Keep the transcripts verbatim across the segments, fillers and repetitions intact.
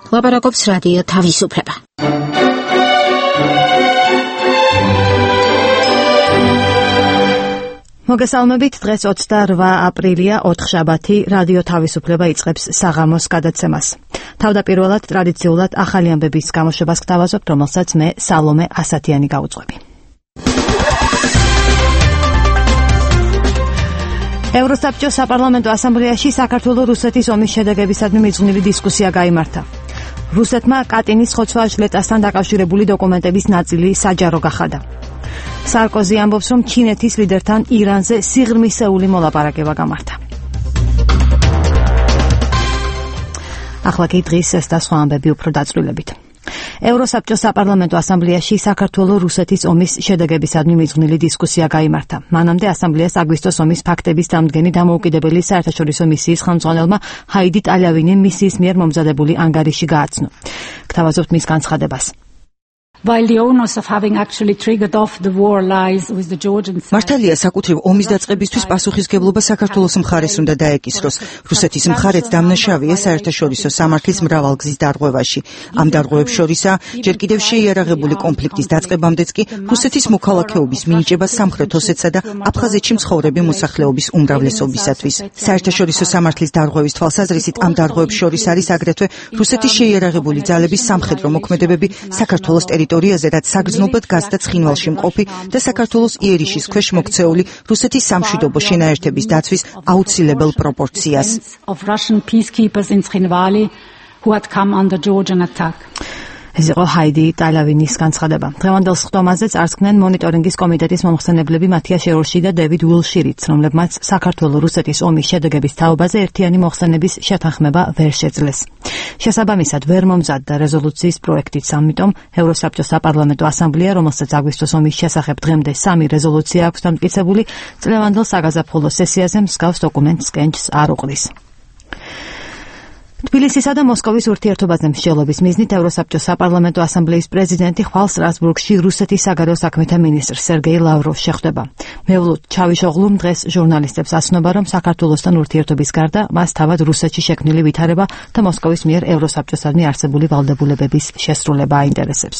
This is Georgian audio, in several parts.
ლაპარაკობს რადიო თავისუფლება. მოგესალმებით, დღეს ოცდაორე აპრილია, ოთხშაბათი, რადიო თავისუფლება იწყებს საღამოს გადაცემას. თავდაპირველად ტრადიციულად ახალი ამბების გამოშვებას გთავაზობთ, რომელსაც მე სალომე ასათიანი გავუძღვები. ევროსაბჭოს საპარლამენტო ასამბლეაში საქართველო-რუსეთის ომის შედეგებისადმი მიძღვნილი დისკუსია გაიმართა. რუსეთმა კატინის ხოცვა ჟლეტასთან დაკავშირებული დოკუმენტების ნაწილი საჯარო გახადა. სარკოზი ამბობს, რომ ჩინეთის ლიდერთან ირანზე სიღრმისეული მოლაპარაკება გამართა. ახლა კი დღის ეს და სხვა ამბები უფრო დაწვრილებით. ევროსაბჭოს საპარლამენტო ასამბლეაში საქართველო-რუსეთის ომის შედეგებისადმი მიძღვნილი დისკუსია გაიმართა. მანამდე ასამბლეას აგვისტოს ომის ფაქტების დამდგენი დამოუკიდებელი საერთაშორისო მისიის ხელმძღვანელმა ჰაიდი ტალავინიმ მისიის მიერ მომზადებული ანგარიში გააცნო. გთავაზობთ მის განცხადებას. While the onus of having actually triggered off the war lies with the Georgian side. მართალია, საკუთრივ ომის დაწყებისთვის პასუხისგებლობა საქართველოს მხარეს უნდა დაეკისროს. რუსეთის მხარეც დამნაშავეა საერთაშორისო სამართლის მრავალგზის დარღვევაში. ამ დარღვევებს შორისაა ჯერ კიდევ შეიარაღებული კონფლიქტის დაწყებამდეც კი რუსეთის მოქალაქეობის მინიჭება სამხრეთ ოსეთსა და აფხაზეთში მცხოვრები მოსახლეობის უმრავლესობისათვის. საერთაშორისო სამართლის დარღვევის თვალსაზრისით ამ დარღვევებს შორის არის აგრეთვე რუსეთის შეიარაღებული ძალების სამხედრო მოქმედებები საქართველოს ტერიტორიაზე, რაც საგრძნობლად გასცდა ცხინვალში მყოფი და საქართველოს იერიშის ქვეშ მოქცეული რუსეთის სამშვიდობო შენაერთების დაცვის აუცილებელ პროპორციას. ეს იყო ჰაიდი ტალავინის განცხადება. დღევანდელ სხდომაზე წარსდგნენ მონიტორინგის კომიტეტის მომხსენებლები მათია შეორში და დევიდ უილშირიც, რომლებმაც საქართველო-რუსეთის ომის შედეგების თაობაზე ერთიანი მოხსენების შეთანხმება ვერ შეძლეს. შესაბამისად ვერ მომზადდა რეზოლუციის პროექტიც, ამიტომ ევროსაბჭოს საპარლამენტო ასამბლეა, რომელსაც აგვისტოს ომის შესახებ დღემდე სამი რეზოლუცია აქვს დამტკიცებული, წლევანდელ საგაზაფხულო სესიაზე მსგავს დოკუმენტს კენჭს არ უყრის. თბილისისა და მოსკოვის ურთიერთობაზე მსჯელობის მიზნით ევროსაბჭოს საპარლამენტო ასამბლეის პრეზიდენტი ხვალ სტრასბურგში რუსეთის საგარეო საქმეთა მინისტრ სერგეი ლავროვს შეხვდება. მევლუდ ჩავიშოღლუმ დღეს ჟურნალისტებს ასნობა, რომ საქართველოსთან ურთიერთობის გარდა მას თავად რუსეთში შექმნილი ვითარება და მოსკოვის მიერ ევროსაბჭოსადმი არსებული ვალდებულებების შესრულება აინტერესებს.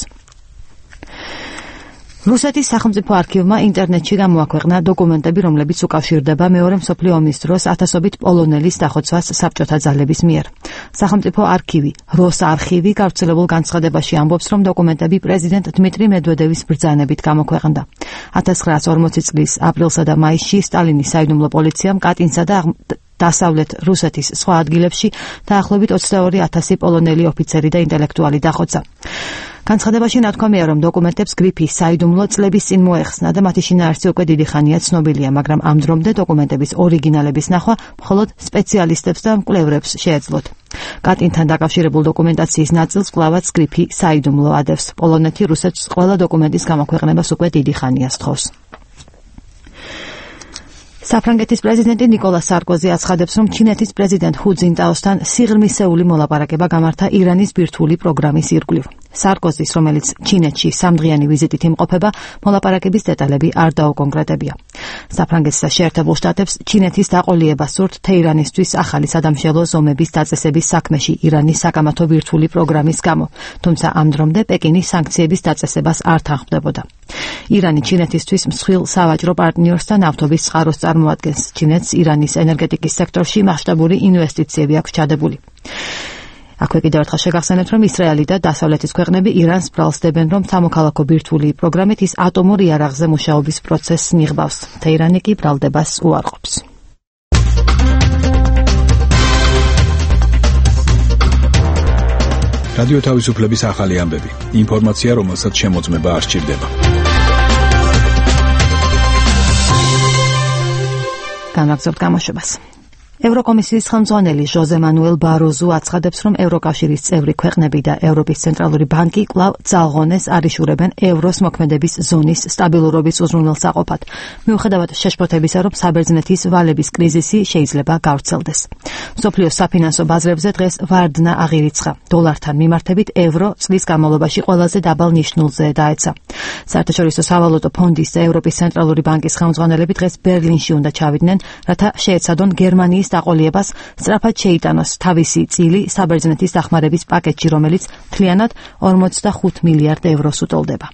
რუსეთის სახელმწიფო არქივმა ინტერნეტში გამოაქვეყნა დოკუმენტები, რომლებიც უკავშირდება მეორე მსოფლიო ომის დროს ათასობით პოლონელის დახოცვას საბჭოთა ძალების მიერ. სახელმწიფო არქივი, როს არქივი გავრცელებულ განცხადებაში ამბობს, რომ დოკუმენტები პრეზიდენტ დმიტრი მედვედევის ბრძანებით გამოქვეყნდა. ათას ცხრაასი ორმოცი წლის აპრილსა და მაისში სტალინის საიდუმლო პოლიციამ კატინსა და დასავლეთ რუსეთის სხვა ადგილებში დაახლოებით ოცდაორი ათასი პოლონელი ოფიცერი და ინტელექტუალი დახოცა. განცხადებაში ნათქვამია, რომ დოკუმენტებს გრიფი საიდუმლო წლების წინ მოეხსნა და მათი შინაარსი უკვე დიდი ხანია ცნობილია, მაგრამ ამ დრომდე დოკუმენტების ორიგინალების ნახვა მხოლოდ სპეციალისტებს და მკვლევრებს შეეძლოთ. კატინთან დაკავშირებულ დოკუმენტაციის ნაწილს კვლავაც გრიფი საიდუმლო ადევს. პოლონეთი რუსეთს ყველა დოკუმენტის გამოქვეყნებას უკვე დიდი ხანია სთხოვს. საფრანგეთის პრეზიდენტი ნიკოლა სარკოზი აცხადებს, რომ ჩინეთის პრეზიდენტ ჰუ ძინტაოსთან სიღრმისეული მოლაპარაკება გამართა ირანის ბირთვული პროგრამის ირგვლივ. სარკოზის, რომელიც ჩინეთში სამდღიანი ვიზიტით იმყოფება, მოლაპარაკების დეტალები არ დაუკონკრეტებია. საფრანგეთსა შეერთებულ შტატებს ჩინეთის დაყოლიება სურთ თეირანისთვის ახალი სადამშელო ზომების დაწესების საქმეში ირანის საკამათო ბირთვული პროგრამის გამო, თუმცა ამ დრომდე პეკინი სანქციების დაწესებას არ თანხმდებოდა. ირანი ჩინეთისთვის მსხვილ სავაჭრო პარტნიორს და ნავთობის წყაროს წარმოადგენს. ჩინეთს ირანის ენერგეტიკის სექტორში მასშტაბური ინვესტიციები აქვს ჩადებული. აქვე კიდევ ერთხელ შეგახსენებთ, რომ ისრაელი და დასავლეთის ქვეყნები ირანს ბრალსდებენ, რომ სამოქალაქო ბირთვული პროგრამით ის ატომურ იარაღზე მუშაობის პროცესს მიღბავს. თეირანი კი ბრალდებას უარყოფს. რადიო თავისუფლების ახალი ამბები. ინფორმაცია, რომელსაც შემოწმება არ სჭირდება. განაგრძობთ გამოშვებას. ევროკომისიის ხელმძღვანელი ჟოზე მანუელ ბაროზუ აცხადებს, რომ ევროკავშირის წევრი ქვეყნები და ევროპის ცენტრალური ბანკი კვლავ ძალღონეს არიშურებენ ევროს მოქმედების ზონის სტაბილურობის უზრუნველსაყოფად, მიუხედავად შეშფოთებისა, რომ საბერძნეთის ვალების კრიზისი შეიძლება გავრცელდეს. მსოფლიოს საფინანსო ბაზრებზე დღეს ვარდნა აღირიცხა. დოლართან მიმართებით ევრო წლის განმავლობაში ყველაზე დაბალ ნიშნულზე დაეცა. საერთაშორისო სავალუტო ფონდის და ევროპის ცენტრალური ბანკის ხელმძღვანელები დღეს ბერლინში უნდა ჩავიდნენ, რათა შეეცადონ გერმანიის დაყოლიებას სწრაფად შეიტანოს თავისი წილი საბერძნეთის დახმარების პაკეტში, რომელიც მთლიანად ორმოცდახუთ მილიარდ ევროს უტოლდება.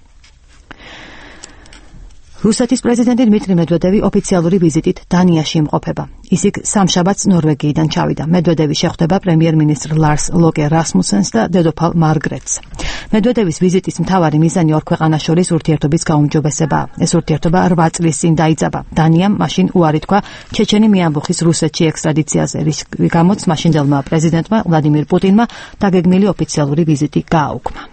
რუსეთის პრეზიდენტი დმიტრი მედვედევი ოფიციალური ვიზიტით დანიაში იმყოფება. ის იქ სამშაბათს ნორვეგიიდან ჩავიდა. მედვედევი შეხვდება პრემიერ-მინისტრ ლარს ლოკე რასმუსენს და დედოფალ მარგრეტს. მედვედევის ვიზიტის მთავარი მიზანი ორ ქვეყანას შორის ურთიერთობის გაუმჯობესებაა. ეს ურთიერთობა რვა წლის წინ დაიწყება. დანიამ მაშინ უარი თქვა ჩეჩენი მიამბუხის რუსეთში ექსტრადიციაზე, რის გამოც მაშინდელმა პრეზიდენტმა ვლადიმირ პუტინმა დაგეგმილი ოფიციალური ვიზიტი გააუქმა.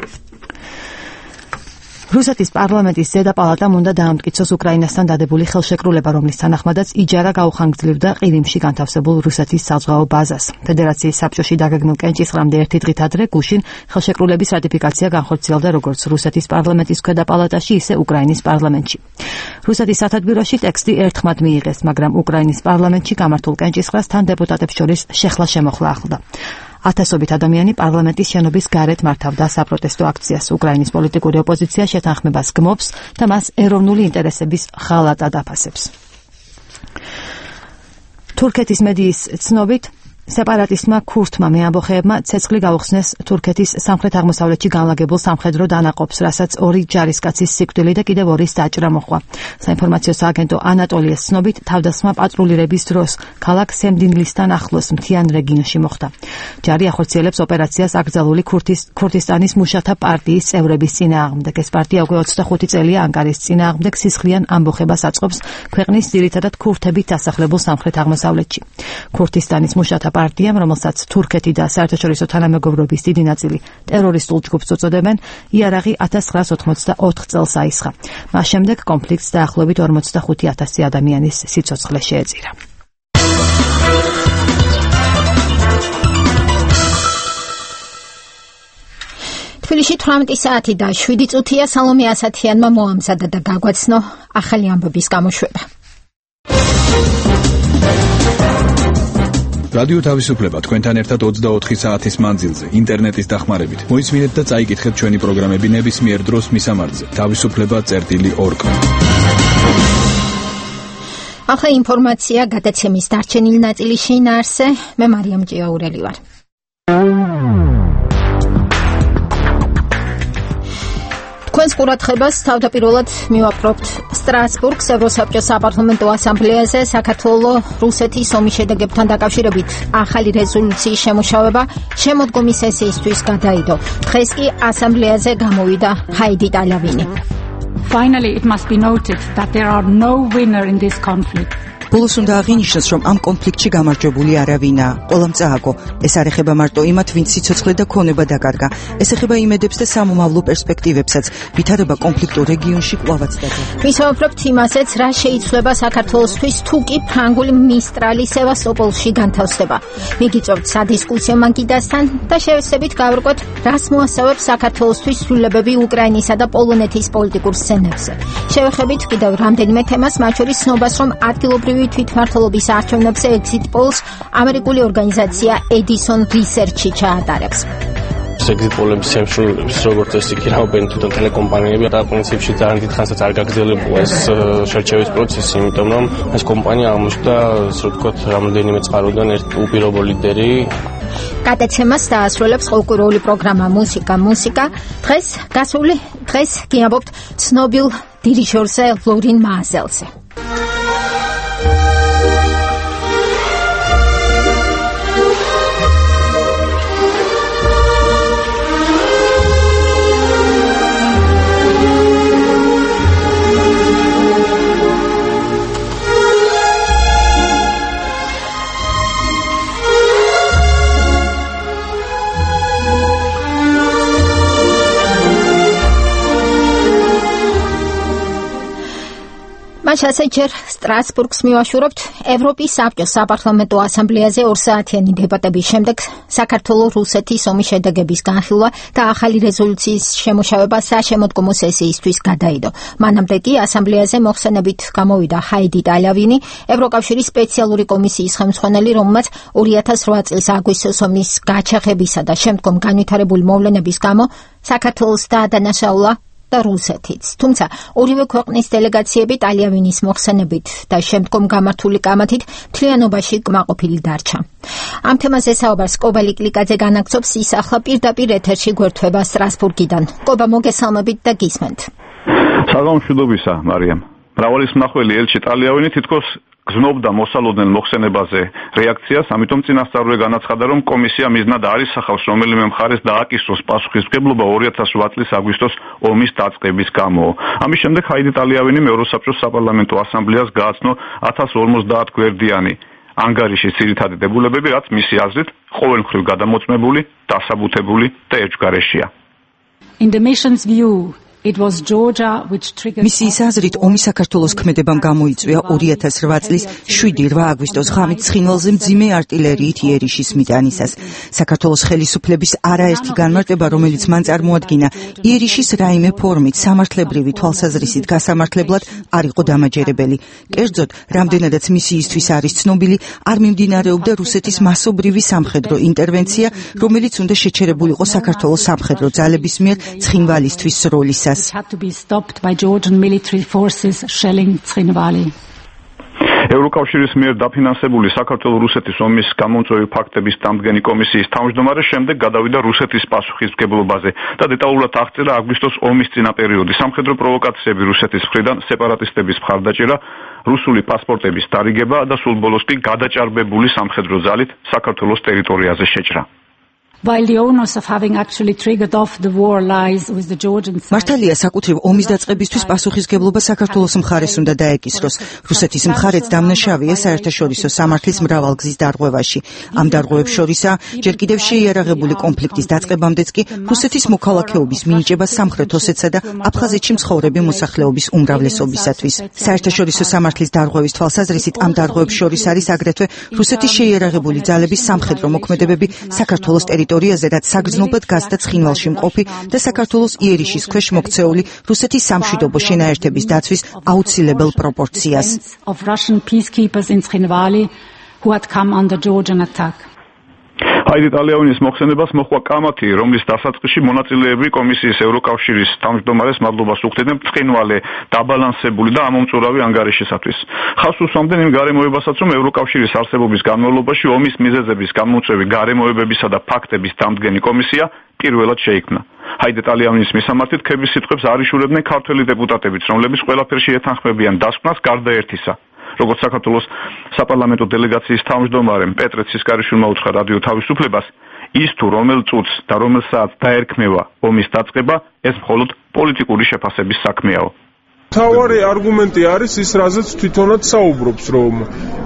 რუსეთის პარლამენტის ზედა პალატამ უნდა დაამტკიცოს უკრაინასთან დადებული ხელშეკრულება, რომლის თანახმადაც იჯარა გაუხანგრძლივდა ყირიმში განთავსებულ რუსეთის საზღვაო ბაზას. ფედერაციის საბჭოში დაგეგმილ კენჭისყრამდე ერთი დღით ადრე გუშინ ხელშეკრულების რატიფიკაცია განხორციელდა როგორც რუსეთის პარლამენტის ქვედა პალატაში, ისე უკრაინის პარლამენტში. რუსეთის სათათბიროში ტექსტი ერთხმად მიიღეს, მაგრამ უკრაინის პარლამენტში გამართულ კენჭისყრას თან დეპუტატებს შორის შეხლა-შემოხლა ახლდა. ათასობით ადამიანი პარლამენტის შენობის გარეთ მართავდა საპროტესტო აქციას. უკრაინის პოლიტიკური ოპოზიცია შეთანხმებას გმობს და მას ეროვნული ინტერესების ღალატად აფასებს. თურქეთის მედიის ცნობით სეპარატისტმა ქურთმა მეამბოხეებმა ცეცხლი გაუხსნეს თურქეთის სამხრეთ-აღმოსავლეთში განლაგებულ სამხედრო დანაყოფს, რასაც ორი ჯარისკაცის სიკვდილი და კიდევ ორი დაჭრა მოჰყვა. საინფორმაციო სააგენტო ანატოლიას ცნობით, თავდასხმა პატრულირების დროს ქალაქ სემდინლისთან ახლოს მთიან რეგიონში მოხდა. ჯარი ახორციელებს ოპერაციას აკრძალული ქურთისტანის მუშათა პარტიის წევრების წინააღმდეგ. ეს პარტია უკვე ოცდახუთი წელია ანკარის წინააღმდეგ სისხლიან ამბოხებას აწყობს ქვეყნის ძირითადად ქურთებით დასახლებულ სამხრეთ-აღმოსავლეთში. ქურთისტანის მუშათა პარტიამ, რომელსაც თურქეთი და საერთაშორისო თანამეგობრობის დიდი ნაწილი ტერორისტულ ჯგუფს უწოდებენ, იარაღი ათას ცხრაას ოცდაოთხ წელს აისხა. მას შემდეგ კონფლიქტს დაახლოებით ორმოცდახუთი ათასი ადამიანის სიცოცხლე შეეწირა. თბილისში თვრამეტი საათი და შვიდი წუთია. სალომე ასათიანმა მოამზადა და გაგვაცნო ახალი ამბების გამოშვება. რადიო თავისუფლება თქვენთან ერთად ოცდაოთხი საათის მანძილზე ინტერნეტის დახმარებით. მოისმინეთ და წაიკითხეთ ჩვენი პროგრამები ნებისმიერ დროს მისამართზე თავისუფლება წერტილი ორ კომ. ახლა ინფორმაცია გადაცემის დარჩენილი ნაწილის შინაარსზე. მე მარიამ ჭიაურელი ვარ. თქვენს ყურადღებას თავდაპირველად მივაპყრობთ სტრასბურგს ევროსაბჭოს საპარლამენტო ასამბლეაზე საქართველოს რუსეთის ომის შედეგებთან დაკავშირებით ახალი რეზოლუციის შემუშავება შემოდგომის სესიისთვის გადაიდო. დღეს კი ასამბლეაზე გამოვიდა ჰაიდი ტალავინი. Finally, it must be noted that there are no winner in this conflict. ბოლოს უნდა აღინიშნოს, რომ ამ კონფლიქტში გამარჯვებული არავინაა. ყველამ წააგო. ეს არ ეხება მარტო იმათ, ვინც სიცოცხლე და ქონება დაკარგა. ეს ეხება იმედებს და სამომავლო პერსპექტივებსაც, ვითარება კონფლიქტურ რეგიონში კვლავაც დაძაბვა. ვისაუბრებთ იმასაც, რა შეიცვლება საქართველოსთვის, თუ კი ფრანგული მისტრალი სევასტოპოლში განთავსდება. მიგიწევთ სადისკუსიო მაგიდასთან და შევეცდებით გავარკვევთ, რას მოასწავებს საქართველოსთვის ცვლილებები უკრაინისა და პოლონეთის პოლიტიკურ სცენებზე. შევეხებით კიდევ რამდენიმე თემას, მათ შორის ცნობას, რომ ადგილობრივი თვითმმართველობის არჩევნებზე exit polls ამერიკული ორგანიზაცია Edison Research-ი ჩაატარებს. exit polls-ების შემსრულებლებს, როგორც ეს იქნებიან თვითონ ტელეკომპანიები და პრინციპში ძალიან დიდხანსაც არ გაგრძელებულა ეს შერჩევის პროცესი, იმიტომ რომ ეს კომპანია აღმოჩნდა, ასე ვთქვათ, რამდენიმე წყაროდან ერთ უპირობო ლიდერი. გადაცემას დაასრულებს ყოველკვირეული პროგრამა მუსიკა მუსიკა. დღეს გასული დღეს გიამბობთ ცნობილ დირიჟორზე ლორინ მააზელზე. ასე ჯერ სტრასბურგს მივაშურებთ. ევროპის საბჭოს საპარლამენტო ასამბლეაზე ორ საათიანი დებატების შემდეგ საქართველოს რუსეთის ომის შედეგების განხილვა და ახალი რეზოლუციის შემუშავება საშემოდგომო სესიისთვის გადაიდო. მანამდე კი ასამბლეაზე მოხსენებით გამოვიდა ჰაიდი ტალავინი, ევროკავშირის სპეციალური კომისიის ხელმძღვანელი, რომელმაც ორი ათას რვა წლის აგვისტოს ომის გაჩაღებისა და შემდგომ განვითარებული მოვლენების გამო საქართველოს დაადანაშაულა და რუსეთიც. თუმცა ორივე ქვეყნის დელეგაციები ტალიავილის მოხსენებით და შემდგომ გამართული კამათით მთლიანობაში კმაყოფილი დარჩა. ამ თემაზე საუბარს კობა ლიკლიკაძე განაგრძობს, ის ახლა პირდაპირ ეთერში გვერდება სტრასბურგიდან. კობა, მოგესალმებით და გისმენთ. საღამოშიდობისა, მარიამ. მრავალი მსმახველი ელჩი ტალიავინი თითქოს გზნობდა მოსალოდნელ მოხსენებაზე რეაქციას, ამიტომ წინასწარული განაცხადა, რომ კომისია მიზნად არ ისახავს რომელიმე მხარეს დააკისროს პასუხისმგებლობა ორი ათას ოთხ წლის აგვისტოს ომის დაწყების გამო. ამის შემდეგ ჰაიდი ტალიავინი ევროსაბჭოს საპარლამენტო ასამბლეას გააცნო ათას ორმოცდაათ გვერდიანი ანგარიშის ძირითადი დებულებები, რაც მისი აზრით ყოველმხრივ გადამოწმებული, დასაბუთებული და ერთგვარშია. In the mission's view, it was Georgia which triggered მისიის აზრით ომი საქართველოს ქმედებამ გამოიწვია ორი ათას რვა წლის შვიდი რვა აგვისტოს ღამით ცხინვალზე მძიმე არტილერიით იერიშის მიტანისას. საქართველოს ხელისუფლების არაერთი განმარტება, რომელიც მან წარმოადგინა, იერიშის რაიმე ფორმით სამართლებრივი თვალსაზრისით გასამართლებლად არ იყო დამაჯერებელი. კერძოდ, რამდენადაც მისიისთვის არის ცნობილი, არ მიმდინარეობდა რუსეთის მასობრივი სამხედრო ინტერვენცია, რომელიც უნდა შეჩერებულიყო საქართველოს სამხედრო ძალების მიერ ცხინვალისთვის სროლისას. had to be stopped by Georgian military forces shelling Ცხინვალი. ევროკავშირის მიერ დაფინანსებული საქართველო-რუსეთის ომის გამომწვევი ფაქტების დამდგენი კომისიის თავმჯდომარე შემდეგ გადავიდა რუსეთის პასუხისმგებლობაზე და დეტალურად აღწერა აგვისტოს ომის წინა პერიოდი, სამხედრო პროვოკაციები რუსეთის მხრიდან, სეპარატისტების მხარდაჭერა, რუსული პასპორტების დარიგება და სულ ბოლოს კი გადაჭარბებული სამხედრო ძალით საქართველოს ტერიტორიაზე შეჭრა. While the onus of having actually triggered off the war lies with the Georgian side. მართალია, საკუთრივ ომის დაწყებისთვის პასუხისმგებლობა საქართველოს მხარეს უნდა დაეკისროს. რუსეთის მხარეც დამნაშავეა საერთაშორისო სამართლის მრავალგზის დარღვევაში. ამ დარღვევებს შორისაა ჯერ კიდევ შეიარაღებული კონფლიქტის დაწყებამდეც კი რუსეთის მოქალაქეობის მინიჭება სამხრეთ ოსეთსა და აფხაზეთში მცხოვრები მოსახლეობის უმრავლესობისათვის. საერთაშორისო სამართლის დარღვევის თვალსაზრისით ამ დარღვევებს შორის არის აგრეთვე რუსეთის შეიარაღებული ძალების სამხედრო მოქმედებები საქართველოს ტერიტორიაზე, რაც საგრძნობლად გასდა ცხინვალში მყოფი და საქართველოს იერიშის ქვეშ მოქცეული რუსეთის სამშვიდობო შენაერთების დაცვის აუცილებელ პროპორციას. Of Russian peacekeepers in Ცხინვალი who had come under Georgian attack. ჰაიდი ტალიავინის მოხსენებას მოჰყვა კამათი, რომლის დასაწყისში მონაწილეები კომისიის ევროკავშირის თავმჯდომარეს მადლობას უხდიდნენ ცხინვალე დაბალანსებული და ამომწურავი ანგარიშისათვის. ხაზს უსვამდნენ იმ გარემოებასაც, რომ ევროკავშირის არსებობის განმავლობაში ომის მიზეზების გამომწვევი გარემოებებისა და ფაქტების დამდგენი კომისია პირველად შეიქმნა. ჰაიდი ტალიავინის მისამართით ქების სიტყვებს არ იშურებდნენ ქართველი დეპუტატებიც, რომლებიც ყველაფერში ეთანხმებიან დასკვნას გარდა ერთისა. როგორც საქართველოს საპარლამენტო დელეგაციის თავმჯდომარემ პეტრე ცისკარიშვილმა უთხრა რადიო თავისუფლებას, ის თუ რომელ წუთს და რომელ საათს დაერქმევა ომის დაწყება, ეს მხოლოდ პოლიტიკური შეფასების საქმეაო. თავარი არგუმენტი არის ის, რაზეც თვითონაც საუბრობს, რომ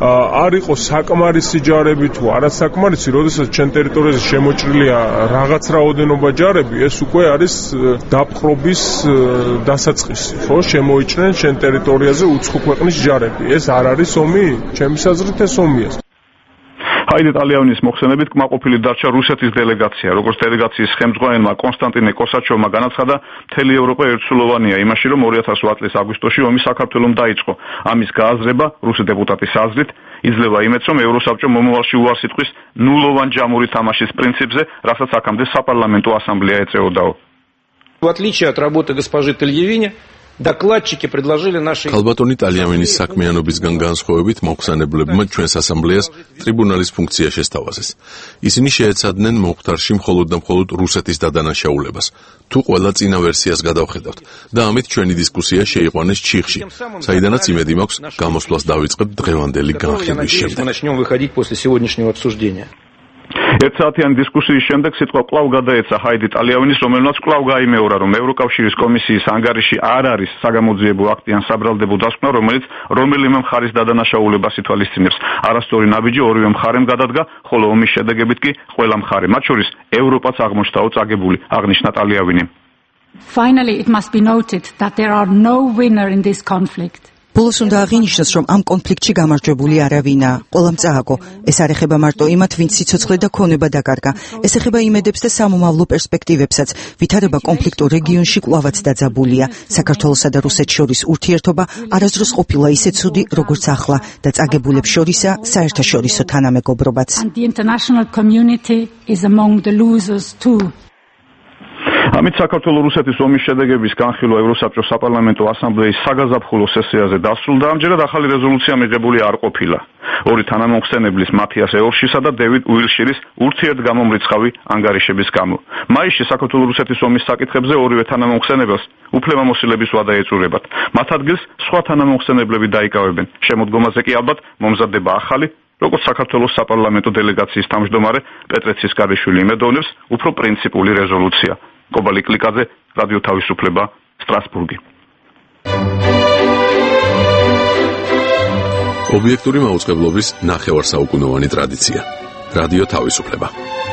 არ იყოს საკმარისი ჯარები თუ არასაკმარისი, როდესაც ჩვენ ტერიტორიაზე შემოჭრილია რაღაც რაოდენობა ჯარები, ეს უკვე არის დაპყრობის დასაწყისი, ხო, შემოიჭრნენ ჩვენ ტერიტორიაზე უცხო ქვეყნის ჯარები. ეს არ არის ომი? ჩემის აზრით ეს ომია. ჰაიდი ტალიავინის მოხსენებით კმაყოფილი დარჩა რუსეთის დელეგაცია. როგორც დელეგაციის ხელმძღვანელმა კონსტანტინე კოსაჩოვმა განაცხადა, მთელი ევროპა ერთსულოვანია იმაში, რომ ორი ათას ოთხ წლის აგვისტოში ომი საქართველომ დაიწყო. ამის გააზრება რუსი დეპუტატის აზრით იძლევა იმედს, რომ ევროსაბჭო მომავალში უარს იტყვის ნულოვან ჯამური თამაშის პრინციპზე, რასაც აქამდე საპარლამენტო ასამბლეა ეწეოდაო. В отличие от работы госпожи Тельевини, докладчики предложили нашей Ალბატონი ტალიავინის საქმიანობისგან განსხვავებით მოხსენებლებმა ჩვენს ასამბლეას ტრიბუნალის ფუნქცია შესთავაზეს. ისინი შეეცადნენ მომხდარში მხოლოდ და მხოლოდ რუსეთის დადანაშაულებას, თუ ყველა წინა ვერსიას გადავხედავთ და ამით ჩვენი დისკუსია შეიყვანეს ჩიხში, საიდანაც იმედი მაქვს გამოსვლას დავიწყებთ დღევანდელი განხილვის შემდეგ. ერთსაათიანი დისკუსიის შემდეგ სიტყვა კვლავ გადაეცა ჰაიდი ტალიავინის, რომელმაც კვლავ გაიმეორა, რომ ევროკავშირის კომისიის ანგარიში არ არის საგამოძიებო აქტი ან საბრალდებო დასკვნა, რომელიც რომელიმე მხარის დადანაშაულებას ითვალისწინებს. არასწორი ნაბიჯი ორივე მხარემ გადადგა, ხოლო ომის შედეგებით კი ყველა მხარე, მათ შორის ევროპაც აღმოჩნდაო წაგებული, აღნიშნა ტალიავინი. Finally, it must be noted that there are no winner in this conflict. ბოლოს უნდა აღინიშნოს, რომ ამ კონფლიქტში გამარჯვებული არავინაა. ყველამ წააგო. ეს არ ეხება მარტო იმათ, ვინც სიცოცხლე და ქონება დაკარგა. ეს ეხება იმედებს და სამომავლო პერსპექტივებსაც. ვითარება კონფლიქტურ რეგიონში კვლავაც დაძაბულია. საქართველოსა და რუსეთს შორის ურთიერთობა არასდროს ყოფილა ისე ცუდი, როგორც ახლა და წაგებულებს შორისა საერთაშორისო თანამეგობრობაც. And the international community is among the losers too. ამით საქართველოს რუსეთის ომის შედეგების განხილვა ევროსაბჭოს საპარლამენტო ასამბლეის საგაზაფხულო სესიაზე დასრულდა. ამჯერად ახალი რეზოლუცია მიღებული არ ყოფილა. ორი თანამომხსენებლის მათიას ეორშისა და დევიდ უილშირის ურთიერთგამომრიცხავი ანგარიშების გამო. მაისში საქართველოს რუსეთის ომის საკითხებზე ორივე თანამომხსენებელს უფლებამოსილების ვადა ეწურებათ. მათ ადგილს სხვა თანამომხსენებლები დაიკავებენ. შემოდგომაზე კი ალბათ მომზადდება ახალი, როგორც საქართველოს საპარლამენტო დელეგაციის თავმჯდომარე პეტრე ცისკარიშვილი იმედოვნებს, უფრო პრინციპული რეზოლუცია. კობალი კლიკაძე, რადიო თავისუფლება, სტრასბურგი. ობიექტური მაუწყებლობის ნახევარსაუკუნოვანი ტრადიცია. რადიო თავისუფლება.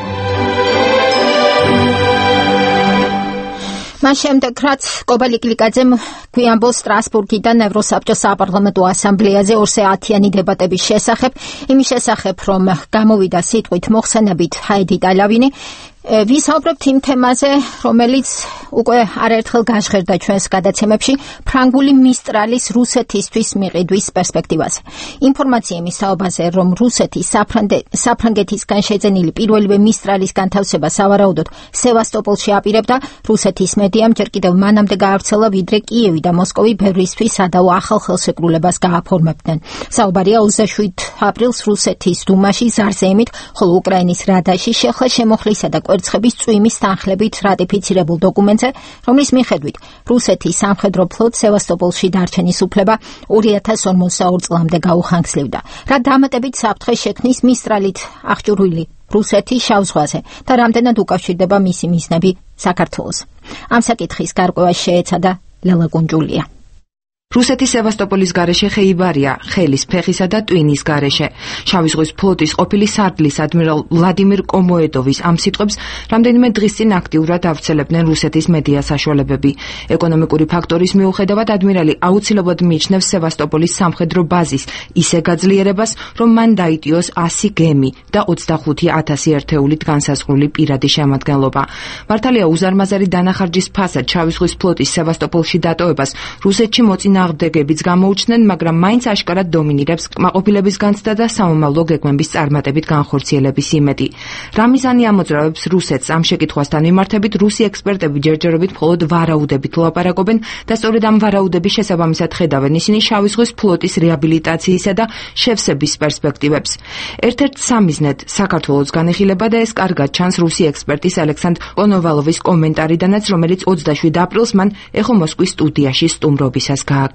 მას შემდეგ რაც კობალი კლიკაძემ გვიანბოლს სტრასბურგიდან ევროსაბჭოს საპარლამენტო ასამბლეაზე ორ საათიანი დებატების შესახებ, იმის შესახებ რომ გამოვიდა სიტყვით მოხსენებით ჰაიდი ტალავინი, ვისაუბრებთ იმ თემაზე, რომელიც უკვე არაერთხელ გაჟღერდა ჩვენს გადაცემებში, ფრანგული მისტრალის რუსეთისთვის მიყიდვის პერსპექტივაზე. ინფორმაცია იმის თაობაზე, რომ რუსეთის საფრანგეთისგან შეძენილი პირველივე მისტრალის განთავსება სავარაუდოდ სევასტოპოლში აპირებდა, რუსეთის მედიამ ჯერ კიდევ მანამდე გაავრცელა, ვიდრე კიევი და მოსკოვი ბევრისთვის სადავო ახალ ხელშეკრულებას გააფორმებდნენ. საუბარია ოცდაშვიდ აპრილს რუსეთის დუმაში ზარზეიმით, ხოლო უკრაინის რადაში შეხლა შემოხლისა და კვერცხების წვიმის თანხლებით რატიფიცირებულ დოკუმენტზე, რომლის მიხედვით რუსეთის სამხედრო ფლოტს სევასტოპოლში დარჩენის უფლება ორი ათას ორმოცდაორ წლამდე გაუხანგრძლივდა. რა დამატებით საფრთხე შექმნის მისტრალით აღჭურვილი რუსეთის შავ ზღვაზე და რამდენად უკავშირდება მისი მიზნები საქართველოს. ამ საკითხის გარკვევას შეეცადა ლელა კუნჯულია. რუსეთის სევასტოპოლის გარეშე ხეიბარია, ხელის, ფეხისა და ტვინის გარეშე. შავი ზღვის ფლოტის ყოფილი სარდლის ადმირალ ვლადიმირ კომოედოვის ამ სიტყვებს რამდენიმე დღის წინ აქტიურად ავრცელებდნენ რუსეთის მედია საშუალებები. ეკონომიკური ფაქტორის მიუხედავად ადმირალი აუცილებლად მიიჩნევს სევასტოპოლის სამხედრო ბაზის ისე გაძლიერებას, რომ მან დაიტიოს ასი გემი და ოცდახუთი ათასი ერთეულით განსაზღვრული პირადი შემადგენლობა. მართალია უზარმაზარი დანახარჯის ფასად შავი ზღვის ფლოტის სევასტოპოლში დატოვებას რუსეთში მოწინა აღდგებიც გამოუჩნდნენ, მაგრამ მაინც აშკარად დომინირებს კმაყოფილების განცდა და სამომავლო გეგმების წარმატებით განხორციელების იმედი. რა მიზანი ამოძრავებს რუსეთს ამ შეკითხვასთან მიმართებით რუსი ექსპერტები ჯერჯერობით მხოლოდ ვარაუდებით ლაპარაკობენ და სწორედ ამ ვარაუდების შესაბამისად ხედავენ ისინი შავი ზღვის ფლოტის რეაბილიტაციისა და შევსების პერსპექტივებს. ერთ-ერთ სამიზნედ საქართველოს განეხილება და ეს კარგად ჩანს რუსი ექსპერტის ალექსანდრ კონოვალოვის კომენტარიდანაც, რომელიც ოცდაშვიდ აპრილს მან ეხო მოსკვის სტუდიაში სტუმრობისას გააკეთა.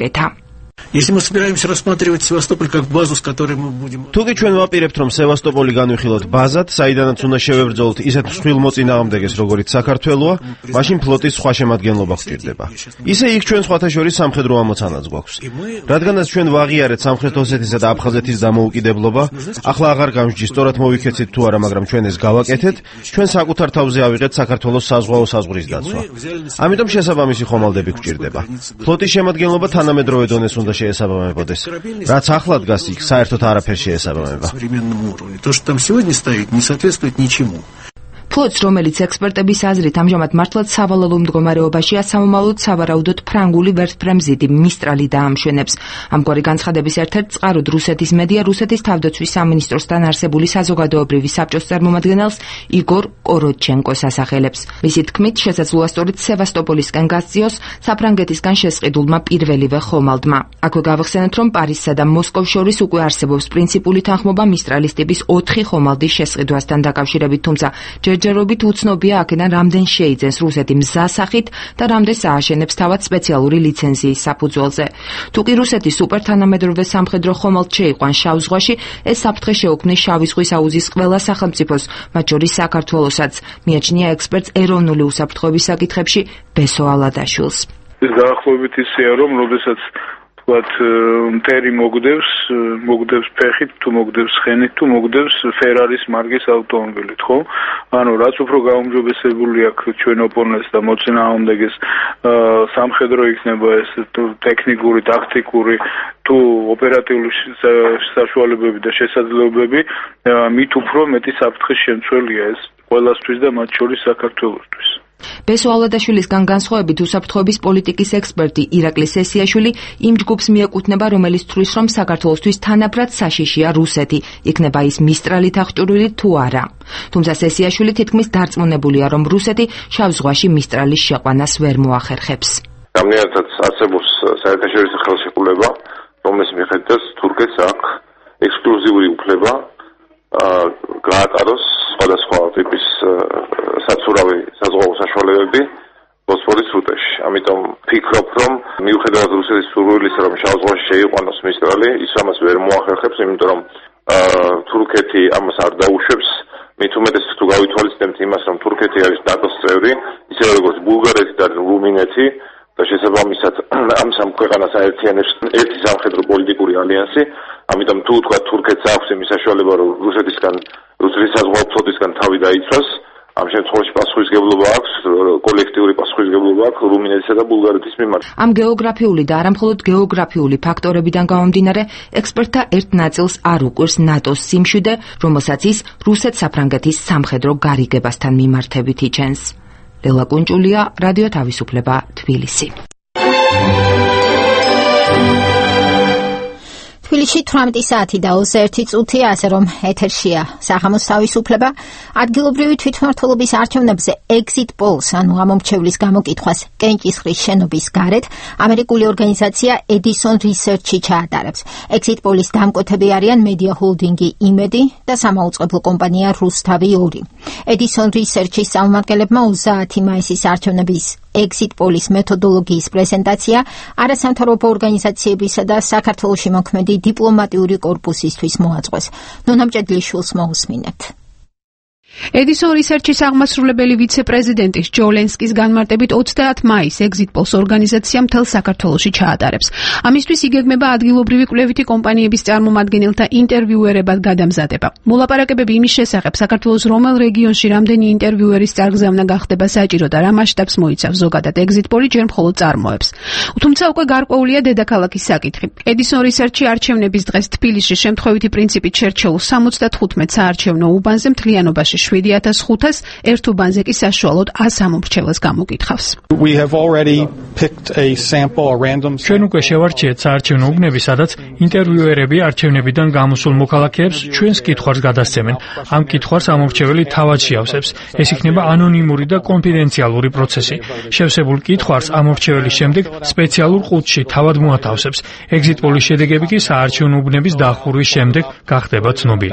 Если мы собираемся рассматривать Севастополь как базу, с которой мы будем... Თუკი ჩვენ ვაპირებთ, რომ სევასტოპოლი განვიხილოთ ბაზად, საიდანაც უნდა შევებრძოლოთ ისეთ მსხვილ მოწინააღმდეგეს, როგორიც საქართველოა, მაშინ ფლოტის სხვა შემადგენლობა გვჭირდება. ისე იქ ჩვენ სხვათა შორის სამხედრო ამოცანაც გვაქვს. რადგანაც ჩვენ ვაღიარეთ სამხრეთ ოსეთისა და აფხაზეთის დამოუკიდებლობა, ახლა აღარ გამსჯი სწორად მოვიქეცით თუ არა, მაგრამ ჩვენ ეს გავაკეთეთ, ჩვენ საკუთარ თავზე ავიღეთ საქართველოს საზღვაო საზღვრის დაცვა. ამიტომ შესაბამისი ხომალდები გვჭირდება. ფლოტის შემადგენლობა თანამედროვე დონეს უნდა შეესაბამებოდეს. რაც ახლა დგას იქ, საერთოდ არაფერს შეესაბამება. То, что там сегодня стоит, не соответствует ничему. ფლოტს, რომელიც ექსპერტების აზრით ამჟამად მართლაც სავალალო მდგომარეობაშია, სამომავლოდ სავარაუდოდ ფრანგული ვერტმფრენზიდი მისტრალი დაამშვენებს. ამგვარი განცხადების ერთ-ერთ წყაროდ რუსეთის მედია რუსეთის თავდაცვის სამინისტროსთან არსებული საზოგადოებრივი საბჭოს წარმომადგენელს იგორ კოროჩენკოს ასახელებს. მისი თქმით, შესაძლოა სწორედ სევასტოპოლისკენ გასწიოს საფრანგეთისგან შესყიდულმა პირველივე ხომალდმა. აქვე გავახსენოთ, რომ პარიზსა და მოსკოვს შორის უკვე არსებობს პრინციპული თანხმობა მისტრალის ტიპის ოთხი ხომალდის შესყიდვასთან დაკავშირებით, თუმცა ჯერჯერობით უცნობია აქედან რამდენ შეიძენს რუსეთი მზასახით და რამდენს ააშენებს თავად სპეციალური ლიცენზიის საფუძველზე. თუკი რუსეთის სუპერთანამედროვე სამხედრო ხომალდ შეიყვანს შავ ზღვაში, ეს საფრთხე შეუქმნის შავი ზღვის აუზის ყველა სახელმწიფოს, მათ შორის საქართველოსაც, მიაჩნია ექსპერტს ეროვნული უსაფრთხოების საკითხებში ბესო ალადაშვილს. ეს დაახლოებით ისეა, რომ როდესაც ვთქვათ, მტერი მოგდევს, მოგდევს ფეხით, თუ მოგდევს ხენით, თუ მოგდევს ფერარის მარკის ავტომობილით, ხო? ანუ რაც უფრო გაუმჯობესებული აქვს ჩვენ ოპონენტს და მოწინააღმდეგეს სამხედრო იქნება ეს ტექნიკური, ტაქტიკური თუ ოპერატიული საშუალებები და შესაძლებლობები, მით უფრო მეტი საფრთხის შემცველია ეს ყველასთვის და მათ შორის საქართველოსთვის. ბესო ალადაშვილისგან განსხვავებით უსაფრთხოების პოლიტიკის ექსპერტი ირაკლი სესიაშვილი იმ ჯგუფს მიეკუთვნება, რომელიც თვლის, რომ საქართველოსთვის თანაბრად საშიშია რუსეთი, იქნება ის მისტრალით აღჭურვილი თუ არა. თუმცა სესიაშვილი თითქმის დარწმუნებულია, რომ რუსეთი შავ ზღვაში მისტრალის შეყვანას ვერ მოახერხებს. გამნიათად არსებობს საერთაშორისო ხელშეკრულება, რომლის მიხედვითაც თურქეთს აქვს ექსკლუზიური უფლება გაატაროს სხვადასხვა ტიპის საცურავი საზღვაო საშუალებები ბოსფორის სრუტეში. ამიტომ ფიქრობ, რომ მიუხედავად რუსეთის სურვილისა, რომ შავ ზღვაში შეიყვანოს მისტრალი, ის ამას ვერ მოახერხებს, იმიტომ რომ თურქეთი ამას არ დაუშვებს. მით უმეტეს თუ გავითვალისწინებთ იმას, რომ თურქეთი არის ნატოს წევრი, ისევე როგორც ბულგარეთი და რუმინეთი და შესაბამისად ამ სამ ქვეყანას აერთიანებს ერთი სამხედრო პოლიტიკური ალიანსი. ამიტომ თუ თქვა თურქეთს აქვს იმის საშუალება, რომ რუსეთისგან, რუსეთის საზღვაო ფლოტისგან თავი დაიცვას, ამ შემთხვევაში პასუხისმგებლობა აქვს, კოლექტიური პასუხისმგებლობა აქვს რუმინეთისა და ბულგარეთის მიმართ. ამ გეოგრაფიული და არამხოლოდ გეოგრაფიული ფაქტორებიდან გამომდინარე, ექსპერტთა ერთ ნაწილს არ უკვირს ნატოს სიმშვიდე, რომელსაც ის რუსეთ-საფრანგეთის სამხედრო გარიგებასთან მიმართებით იჩენს. ლელა კუნჭულია, რადიო თავისუფლება, თბილისი. თბილისში თვრამეტი საათი და ოცდაერთი წუთია, ასე რომ ეთერშია საღამოს თავისუფლება. ადგილობრივი თვითმმართველობის არჩევნებზე exit polls, ანუ ამომრჩევლის გამოკითხვას კენჭისყრის შენობის გარეთ, ამერიკული ორგანიზაცია Edison Research-ი ჩაატარებს. exit polls დამკვეთები არიან მედია ჰოლდინგი იმედი და სამაუწყებლო კომპანია რუსთავი ორი. Edison Research-ის წარმომადგენლებმა ოცდაათი მაისის არჩევნების exit polls მეთოდოლოგიის პრეზენტაცია არასამთავრობო ორგანიზაციებისა და საქართველოში მოქმედი დიპლომატიური კორპუსისთვის მოაწყვეს. ნონა მჭედლიშვილს მოусმინებთ. Edison Research-ის აღმასრულებელი ვიცე-პრეზიდენტის ჯო ლენსკის განმარტებით ოცდაათი მაისს exit polls ორგანიზაცია მთელ საქართველოში ჩაატარებს. ამისთვის იგეგმება ადგილობრივი კვლევითი კომპანიების წარმომადგენელთა ინტერვიუერებად გადამზადება. მოლაპარაკებები იმის შესახებ, საქართველოს რომელ რეგიონში რამდენი ინტერვიუერის წარგზავნა გახდება საჭირო და რა მასშტაბს მოიცავს ზოგადად exit poll-ი ჯერ მხოლოდ წარმოებს. თუმცა უკვე გარკვეულია დედაქალაქის საკითხი. Edison Research-ი არჩევნების დღეს თბილისში შემთხვევითი პრინციპით შერჩეულ სამოცდათხუთმეტ საარჩევნო უბანზე მთლიანობაში შვიდი ათას ხუთას, ერთ უბანზე კი საშუალოდ ას ამომრჩეველს გამოგითხავს. ჩვენ უკვე შევარჩიეთ საარჩევნო უბნები, სადაც ინტერვიუერები არჩევნებიდან გამოსულ მოქალაქეებს ჩვენს კითხვარს გადასცემენ. ამ კითხვარს ამომრჩეველი თავად შეავსებს. ეს იქნება ანონიმური და კონფიდენციალური პროცესი. შევსებულ კითხვარს ამომრჩეველი შემდეგ სპეციალურ ყუთში თავად მოათავსებს. exit poll-ის შედეგები კი საარჩევნო უბნების დახურვის შემდეგ გახდება ცნობილი.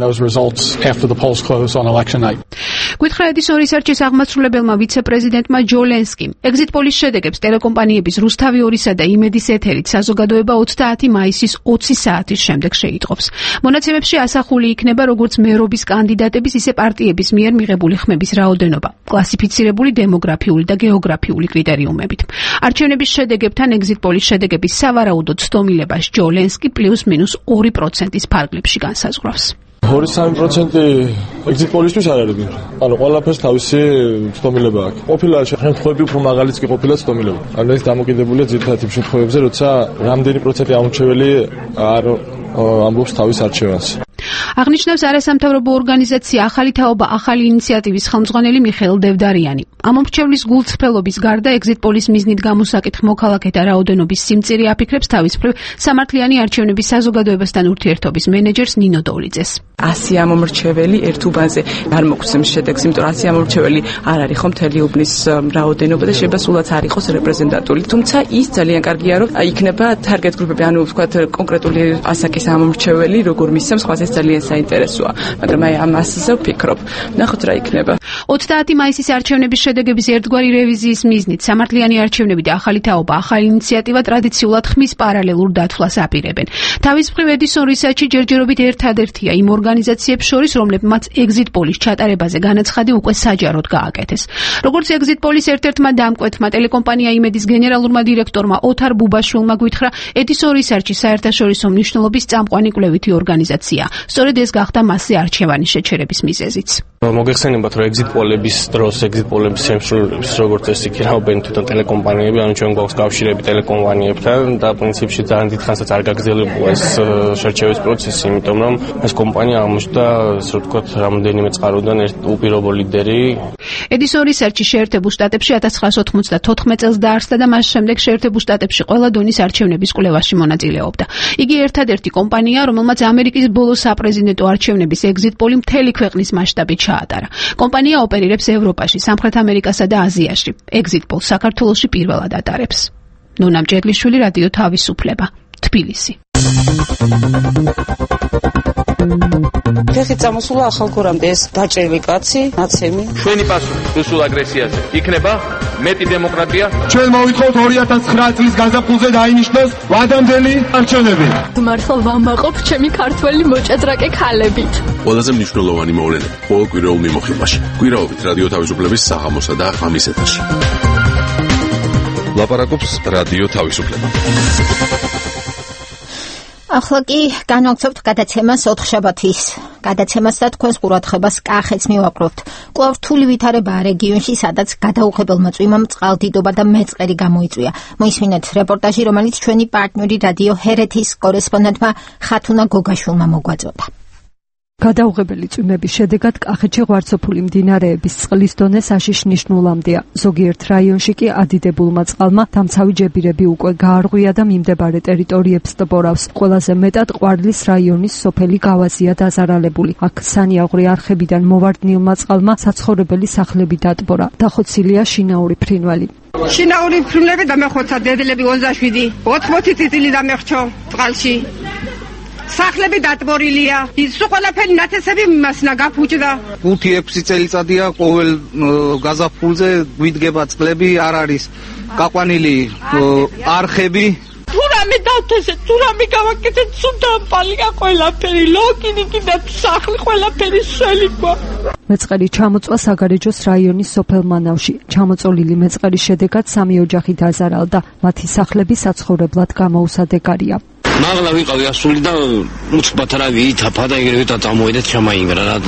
გითხრა Edison Research-ის აღმასრულებელმა ვიცე-პრეზიდენტმა ჯო ლენსკიმ. exit poll-ის შედეგებს ტელეკომპანიების რუსთავი ორისა და იმედის ეთერით საზოგადოება ოცდაათი მაისის ოცი საათის შემდეგ შეიტყობს. მონაცემებში ასახული იქნება როგორც მერობის კანდიდატების, ისე პარტიების მიერ მიღებული ხმების რაოდენობა, კლასიფიცირებული დემოგრაფიული და გეოგრაფიული კრიტერიუმებით. არჩევნების შედეგებთან exit poll-ის შედეგების სავარაუდო ცდომილებას ჯო ლენსკი პლუს მინუს ორი პროცენტის ფარგლებში განსაზღვრავს. ორი სამი პროცენტი exit poll-ისთვის არ არის. ანუ ყველაფერს თავისი ცდომილება აქვს. ყოფილა შემთხვევები უფრო მაღალიც კი ყოფილა ცდომილება. ანუ ეს დამოკიდებულია ძირითადად იმ შემთხვევებზე, როცა რამდენი პროცენტი ამორჩეველი არ ამბობს თავის არჩევანს. აღნიშნავს არასამთავრობო ორგანიზაცია ახალი თაობა ახალი ინიციატივის ხელმძღვანელი მიხეილ დევდარიანი. ამომრჩევლის გულწრფელობის გარდა exit poll-ის მიზნით გამოსაკითხ მოქალაქეთა რაოდენობის სიმწირი აფიქრებს თავის მხრივ სამართლიანი არჩევნების საზოგადოებასთან ურთიერთობის მენეჯერს ნინო დოლიძეს. ასი ამომრჩეველი ერთ უბანზე არ მოგცემს შედეგს, იმიტომ რომ ასი ამომრჩეველი არ არის ხომ მთელი უბნის რაოდენობა და შეიძლება სულაც არ იყოს რეპრეზენტატული. თუმცა ის ძალიან კარგია, რომ იქნება target group-ები, ანუ ვთქვათ კონკრეტული ასაკის ამომრჩეველი, როგორ მისცემს, ხვალ ეს ძალიან საინტერესოა. მაგრამ აი ამ ასზე ვფიქრობ. ნახოთ რა იქნება. ოცდაათი მაისის არჩევნების შედეგების ერთგვარი რევიზიის მიზნით სამართლიანი არჩევნები და ახალი თაობა ახალი ინიციატივა ტრადიციულად ხმის პარალელურ დათვლას აპირებენ. თავის მხრივ Edison Research-ი ჯერჯერობით ერთადერთია იმ ორგანიზაციებს შორის, რომლებმაც exit poll-ის ჩატარებაზე განაცხადი უკვე საჯაროდ გააკეთეს. როგორც exit poll-ის ერთ-ერთმა დამკვეთმა ტელეკომპანია იმედის გენერალურმა დირექტორმა ოთარ ბუბაშვილმა გითხრა, Edison Research-ი საერთაშორისო მნიშვნელობის წამყვანი კვლევითი ორგანიზაცია. სწორედ ეს გახდა მასზე არჩევანის შეჩერების მიზეზიც. მოგეხსენებათ, რომ exit poll-ების დროს, exit poll-ების შემსრულებლებს როგორც წესი ქირავენ თვითონ ტელეკომპანიები, ანუ ჩვენ გვაქვს კავშირები ტელეკომპანიებთან და პრინციპში ძალიან დიდხანსაც არ გაგრძელებულა ეს შერჩევის პროცესი, იმიტომ რომ ეს კომპანია აღმოჩნდა, ასე რომ ვთქვათ, რამდენიმე წყაროდან ერთ უპირობო ლიდერი. Edison Research-ი შეერთებულ შტატებში 천구백ოცდათოთხმეტ წელს დაარსდა და მას შემდეგ შეერთებულ შტატებში ყველა დონის არჩევნების კვლევაში მონაწილეობდა. იგი ერთადერთი კომპანია, რომელმაც ამერიკის ბოლო საპრეზიდენტო არჩევნების exit poll-ი მთელი ქვეყნის მასშტაბით ჩაატარა. კომპანია ოპერირებს ევროპაში, სამხრეთ ამერიკასა და აზიაში. exit poll საქართველოში პირველად ატარებს. ნონა მჭედლიშვილი, რადიო თავისუფლება, თბილისი. ფეხი წამოსულა ახალგორამდე ეს დაჭერილი კაცი, ნაცემი. ჩვენი პასუხი რუსულ აგრესიაზე იქნება მეტი დემოკრატია. ჩვენ მოვითხოვთ ორი ათას ცხრა წლის გაზაფხულზე დაინიშნოს ვადამდელი არჩევნები. მართლა ვამაყობ ჩემი ქართველი მოჭადრაკე ქალებით. ყველაზე მნიშვნელოვანი მოვლენები ყოველ კვირაულ მიმოხილვაში. კვირაობით რადიო თავისუფლების საღამოსა და ღამის ეთერში. ლაპარაკობს რადიო თავისუფლება. ახლა კი განვაგრძობთ გადაცემას ოთხშაბათის. გადაცემას და თქვენს ყურადღებას კახეთს მივაკრობთ. კვლავ რთული ვითარებაა რეგიონში, სადაც გადაუღებელმა წვიმამ წყალდიდობა და მეწყერი გამოიწვია. მოისმინეთ რეპორტაჟი, რომელიც ჩვენი პარტნიორი რადიო ჰერეთის კორესპონდენტმა ხათუნა გოგაშვილმა მოგვაწოდა. გადაუღებელი წვიმების შედეგად კახეთში ღვარცოფული მდინარეების წყლის დონე საშიშნიშნულამდეა. ზოგიერთ რაიონში კი ადიდებულმა წყალმა დამცავი ჯებირები უკვე გაარღვია და მიმდებარე ტერიტორიებს ტბორავს. ყველაზე მეტად ყვარლის რაიონის სოფელი გავაზია დაზარალებული. აქ სანიაღვრე არხებიდან მოვარდნილმა წყალმა საცხოვრებელი სახლები დატბორა. დახოცილია შინაური ფრინველი. შინაური ფრინველები დამეხოცა დედლები ოცდაშვიდი, ოთხმოცი წიწილი დამეხჩო წყალში. სახლები დატბორილია. სულ ყველაფერი ნათესები მასნა გაფუჭდა. ხუთი ექვსი წელიწადია ყოველ გაზაფხულზე გვიდგება წყლები, არ არის გაყვანილი არხები. თუ რამე დავთესე, თუ რამე გავაკეთე, თუ დამპალია ყველაფერი, ლოკინიკი და სახლი ყველაფერი სველიკვა. მეწყერი ჩამოწვა საგარეჯოს რაიონის სოფელ მანავში. ჩამოწოლილი მეწყერის შედეგად სამი ოჯახი დაზარალდა. მათი სახლები საცხოვრებლად გამოუსადეგარია. მაღლა ვიყავი ასული და უცბად რა ვიითაფა და ეგრევე დაწამოედეთ ჩამაინგრა რა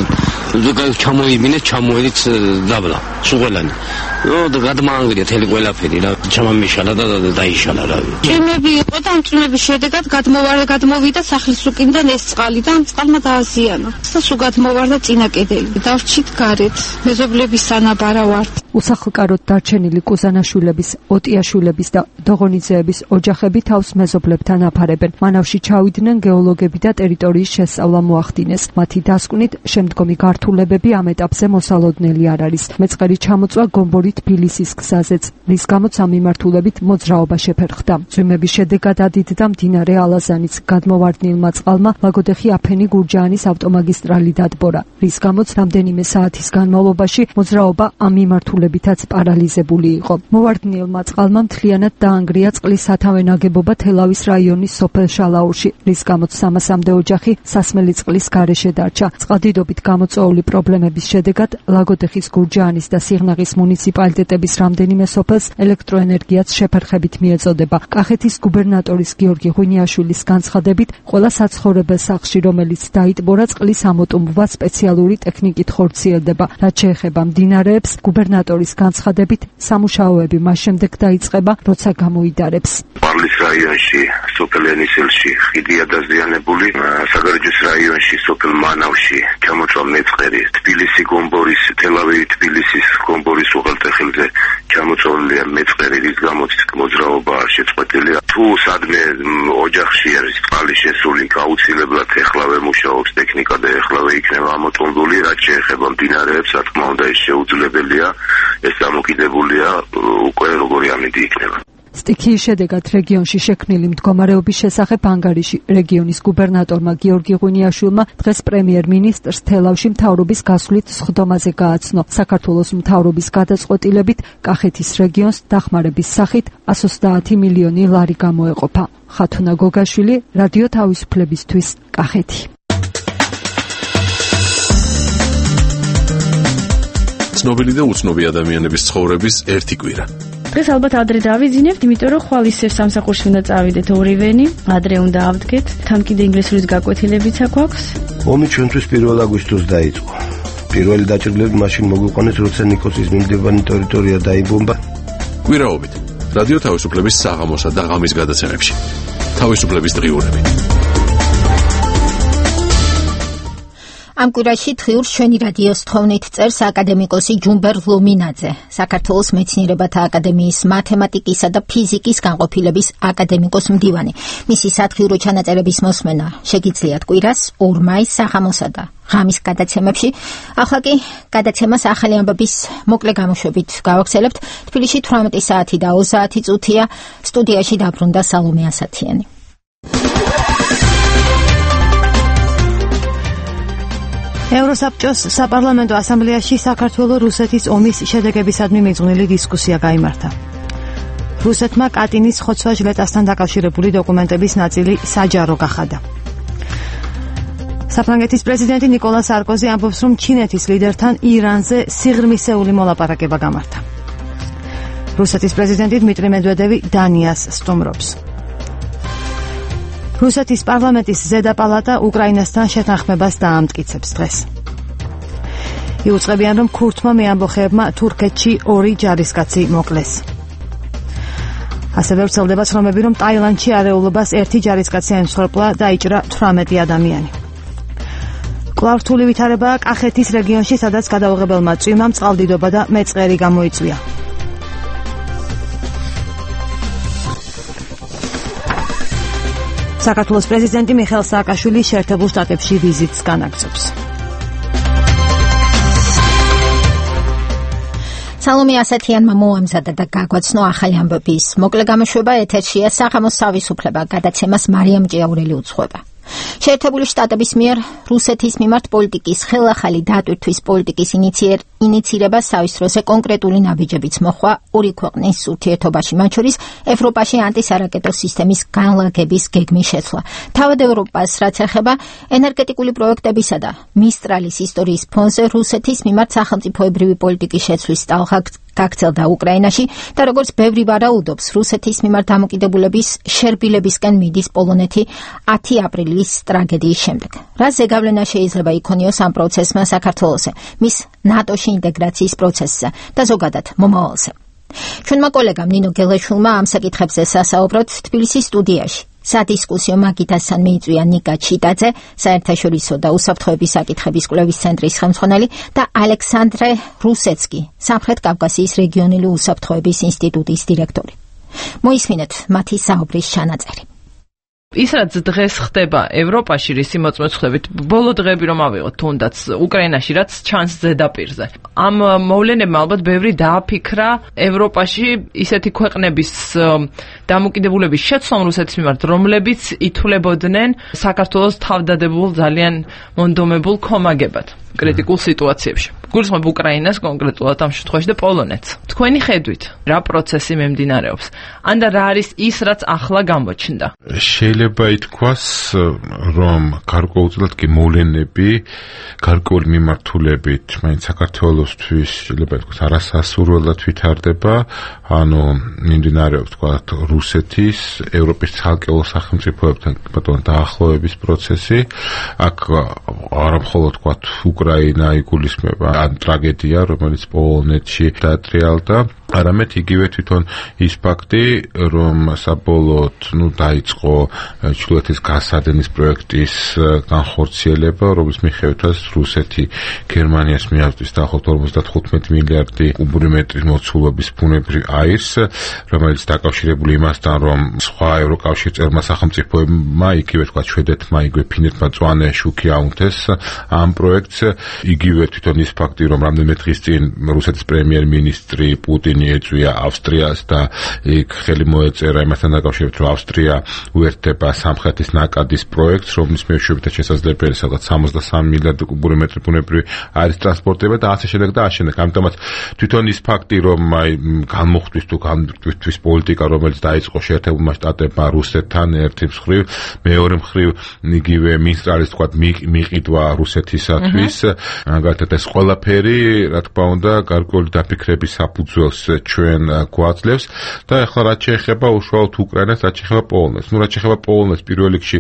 ჩამოიბინეთ ჩამოედით დაბლა სუღელანი და გადმაანგრია თელი ყველაფერი რა ჩამამიშალა და დაიშალა რა წვიმები იყო და ამ წვიმების შედეგად გადმოვარდა გადმოვიდა სახლის უკიდან ეს წყალი და ამ წყალმა დააზიანა და სულ გადმოვარდა წინა კედელი დავრჩით გარეთ მეზობლების სანაბარა ვართ უსახლკაროდ დარჩენილი კუზანაშვილების, ოტიაშვილების და დოღონიძეების ოჯახები თავს მეზობლებთან აფარებენ. მანავში ჩავიდნენ გეოლოგები და ტერიტორიის შესწავლა მოახდინეს. მათი დასკვნით შემდგომი გართულებები ამ ეტაპზე მოსალოდნელი არ არის. მეწყერი ჩამოწვა გომბორი თბილისის გზაზეც, რის გამოც ამ მიმართულებით მოძრაობა შეფერხდა. წვიმების შედეგად ადიდდა მდინარე ალაზანიც. გადმოვარდნილმა წყალმა ლაგოდეხი აფენი გურჯაანის ავტომაგისტრალი დატბორა, რის გამოც რამდენიმე საათის განმავლობაში მოძრაობა ამ მიმართულებითაც პარალიზებული იყო. მოვარდნილმა წყალმა მთლიანად დაანგრია წყლის სათავე ნაგებობა თელავის რაიონის სოფელ შალაურში, რის გამოც სამასამდე ოჯახი სასმელი წყლის გარეშე დარჩა. წყალდიდობით გამოწვეული პრობლემების შედეგად ლაგოდეხის გურჯაანის და სიღნაღის მუნიციპალიტეტების რამდენიმე სოფელს ელექტროენერგიაც შეფერხებით მიეწოდება. კახეთის გუბერნატორის გიორგი ღვინიაშვილის განცხადებით, ყველა საცხოვრებელ სახლში, რომელიც დაიტბორა, წყლის ამოტუმბვა სპეციალური ტექნიკით ხორციელდება. რაც შეეხება მდინარეებს, გუბერნატორის განცხადებით, სამუშაოები მას შემდეგ დაიწყება, როცა გამოიდარებს. ყვარლის რაიონში, სოფელ ენისელში ხიდია დაზიანებული, საგარეჯოს რაიონში, სოფელ მანავში ჩამოწვა მეწყერი, თბილისი გომბორის, თელავი თბილისის გომბორის უღელტეხილზე ჩამოწოლილია მეწყერი, რის გამოც მოძრაობა არ შეწყვეტილია. თუ სადმე ოჯახში არის წყალი შესული, აუცილებლად ეხლავე მუშაობს ტექნიკა და ეხლავე იქნება ამოტომბული, რაც შეეხება მდინარეებს, რა თქმა უნდა, ეს შეუძლებელია, ეს დამოკიდებულია უკვე როგორი ამინდი იქნება. სტიქიის შედეგად რეგიონში შექმნილი მდგომარეობის შესახებ ანგარიში რეგიონის გუბერნატორმა გიორგი ღვინიაშვილმა დღეს პრემიერ-მინისტრს თელავში მთავრობის გასვლით სხდომაზე გააცნო. საქართველოს მთავრობის გადაწყვეტილებით კახეთის რეგიონს დახმარების სახით εκατი ოცდაათი მილიონი ლარი გამოეყოფა. ხათუნა გოგაშვილი, რადიო თავისუფლებისთვის, კახეთი. ცნობილი და უცნობი ადამიანების ცხოვრების ერთი კვირა. დღეს ალბათ ადრე დავიძინებთ, იმიტომ რომ ხვალ ისევ სამსახურში უნდა წავიდეთ ორივენი, ადრე უნდა ავდგეთ, თან კიდე ინგლისურის გაკვეთილებიც აქვს. ომი ჩვენთვის პირველ აგვისტოს დაიწყო. პირველი დაჭრილები მაშინ მოგვიყვანეს, როცა ნიკოსის მიმდებარე ტერიტორია დაიბომბა. ვირაობით რადიო თავისუფლების საღამოსა და ღამის გადაცემებში. თავისუფლების დღიურები. ამ კვირაში დღიურს ჩვენი რადიოს თხოვნით წერს აკადემიკოსი ჯუმბერ ლომინაძე, საქართველოს მეცნიერებათა აკადემიის მათემატიკისა და ფიზიკის განყოფილების აკადემიკოს მდივანი. მისი სათხიურო ჩანაწერების მოსმენა შეგიძლიათ კვირას ორ მაისს საღამოსა და ღამის გადაცემებში. ახლა კი გადაცემას ახალი ამბების მოკლე გამოშვებით გავაგრძელებთ. თბილისში თვრამეტი საათი და ოცდაათი წუთია. სტუდიაში დაბრუნდა სალომე ასათიანი. ევროსაბჭოს საპარლამენტო ასამბლეაში საქართველო-რუსეთის ომის შედეგებისადმი მიძღვნილი დისკუსია გაიმართა. რუსეთმა კატინის ხოცვა-ჟლეტასთან დაკავშირებული დოკუმენტების ნაწილი საჯარო გახადა. საფრანგეთის პრეზიდენტი ნიკოლა სარკოზი ამბობს, რომ ჩინეთის ლიდერთან ირანზე სიღრმისეული მოლაპარაკება გამართა. რუსეთის პრეზიდენტი დმიტრი მედვედევი დანიას სტუმრობს. რუსეთის პარლამენტის ზედა პალატა უკრაინასთან შეთანხმებას დაამტკიცებს დღეს. იუწყებიან, რომ ქურთმა მეამბოხეებმა თურქეთში ორი ჯარისკაცი მოკლეს. ასევე ვრცელდება ცნობები, რომ ტაილანდში არეულობას ერთი ჯარისკაცი ემსხვერპლა და იჭრა თვრამეტი ადამიანი. კვლავ რთული ვითარებაა კახეთის რეგიონში, სადაც გადაუღებელმა წვიმამ წყალდიდობა და მეწყერი გამოიწვია. საქართველოს პრეზიდენტი მიხეილ სააკაშვილი შეერთებულ შტატებში ვიზიტს განაგრძობს. სალომე ასათიანმა მოამზადა და გაგვაცნო ახალი ამბების მოკლე გამოშვება. ეთერშია საღამოს თავისუფლება, გადაცემას მარიამ ჭიაურელი უძღვება. შეერთებული შტატების მიერ რუსეთის მიმართ პოლიტიკის ხელახალი დატვირთვის პოლიტიკის ინიცირებას სავის დროზე კონკრეტული ნაბიჯებიც მოხვა ორი ქვეყნის ურთიერთობაში, მათ შორის ევროპაში ანტისარაკეტო სისტემის განლაგების გეგმის შეცვლა. თავად ევროპას რაც ეხება ენერგეტიკული პროექტებისა და მისტრალის ისტორიის ფონზე რუსეთის მიმართ სახელმწიფოებრივი პოლიტიკის შეცვლის ტალღა გაგრძელდა უკრაინაში და როგორც ბევრი ვარაუდობს, რუსეთის მიმართ დამოკიდებულების შერბილებისკენ მიდის პოლონეთი ათი აპრილის ტრაგედიის შემდეგ. რა ზეგავლენა შეიძლება იქონიოს ამ პროცესმა საქართველოსზე, მის ნატოში ინტეგრაციის პროცესზე და ზოგადად მომავალზე. ჩვენმა კოლეგამ ნინო გელაშვილმა ამ საკითხებზე სასაუბროთ თბილისის სტუდიაში. სადისკუსიო მაგიდასთან მიიწვია ნიკა ჩიტაძე, საერთაშორისო და უსაფრთხოების საკითხების კვლევის ცენტრის ხელმძღვანელი და ალექსანდრე რუსეცკი, სამხრეთ კავკასიის რეგიონული უსაფრთხოების ინსტიტუტის დირექტორი. მოისმინეთ მათი საუბრის ჩანაწერი. ის რაც დღეს ხდება ევროპაში რისი მოწმეცხვდებით, ბოლო დღეები რომ ავიღოთ თუნდაც უკრაინაში რაც ჩანს ზედაპირზე. ამ მოვლენებმა ალბათ ბევრი დააფიქრა ევროპაში ისეთი ქვეყნების დამოკიდებულების შეცვლამ რუსეთის მიმართ, რომლებიც ითვლებოდნენ საქართველოს თავდადებულ ძალიან მონდომებულ კომაგებად კრიტიკულ სიტუაციებში. გულისხმობ უკრაინას კონკრეტულად ამ შემთხვევაში და პოლონეთს. თქვენი ხედვით, რა პროცესი მიმდინარეობს? ან და რა არის ის, რაც ახლა გამოჩნდა? შეიძლება ითქვას, რომ გარკვეულწილად კი მოვლენები გარკვეული მიმართულებით, მაინც საქართველოსთვის შეიძლება ითქვას არასასურველად ვითარდება, ანუ მიმდინარეობს თქვა რუსეთის, ევროპის ცალკეულ სახელმწიფოებთან ბატონო დაახლოების პროცესი. აქ არამხოლოდ თქვა უკრაინა იგულისხმება ან ტრაგედია, რომელიც პოლონეთში დატრიალდა, არამედ იგივე თვითონ ის ფაქტი, რომ საბოლოოდ ნუ დაიწყო ჩრდილოეთის გასადენის პროექტის განხორციელება, რომლის მიხედვითაც რუსეთი გერმანიას მიაღწევს დაახლოებით ორმოცდათხუთმეტი მილიარდი კუბური მეტრის მოცულობის ბუნებრივ აირს, რომელიც დაკავშირებული იმასთან, რომ სხვა ევროკავშირის წევრმა სახელმწიფოებმა, იგივე თქვა შვედეთმა, იგივე ფინეთმა მწვანე შუქი აუნთეს ამ პროექტს, იგივე თვითონ ის ფაქტი, რომ რამდენიმე დღის წინ რუსეთის პრემიერ-მინისტრი პუტინი ეწვია ავსტრიას და იქ ხელი მოეწერა იმასთან დაკავშირებით, რომ ავსტრია უერთდება სამხრეთის ნაკადის პროექტს, რომლის მეშვეობით შესაძლებელია სადღაც სამოცდასამი მილიარდი კუბური მეტრი ბუნებრივი აირის ტრანსპორტება და ასე შემდეგ და ასე შემდეგ. ამიტომაც თვითონ ის ფაქტი, რომ აი განმოხტვის თუ განმტკივის პოლიტიკა, რომელიც დაიწყო შეერთებულმა შტატებმა რუსეთთან ერთი მხრივ, მეორე მხრივ იგივე მინისტრალის თქვა მიყიდვა რუსეთისათვის, მაგალითად ეს ყველაფერი, რა თქმა უნდა, გარკვეული დაფიქრების საფუძველს ჩვენ გვაძლევს და ახლა რაც შეეხება უშუალოდ უკრაინას, რაც შეეხება პოლონეთს. ნუ რაც შეეხება პოლონეთს, პირველ რიგში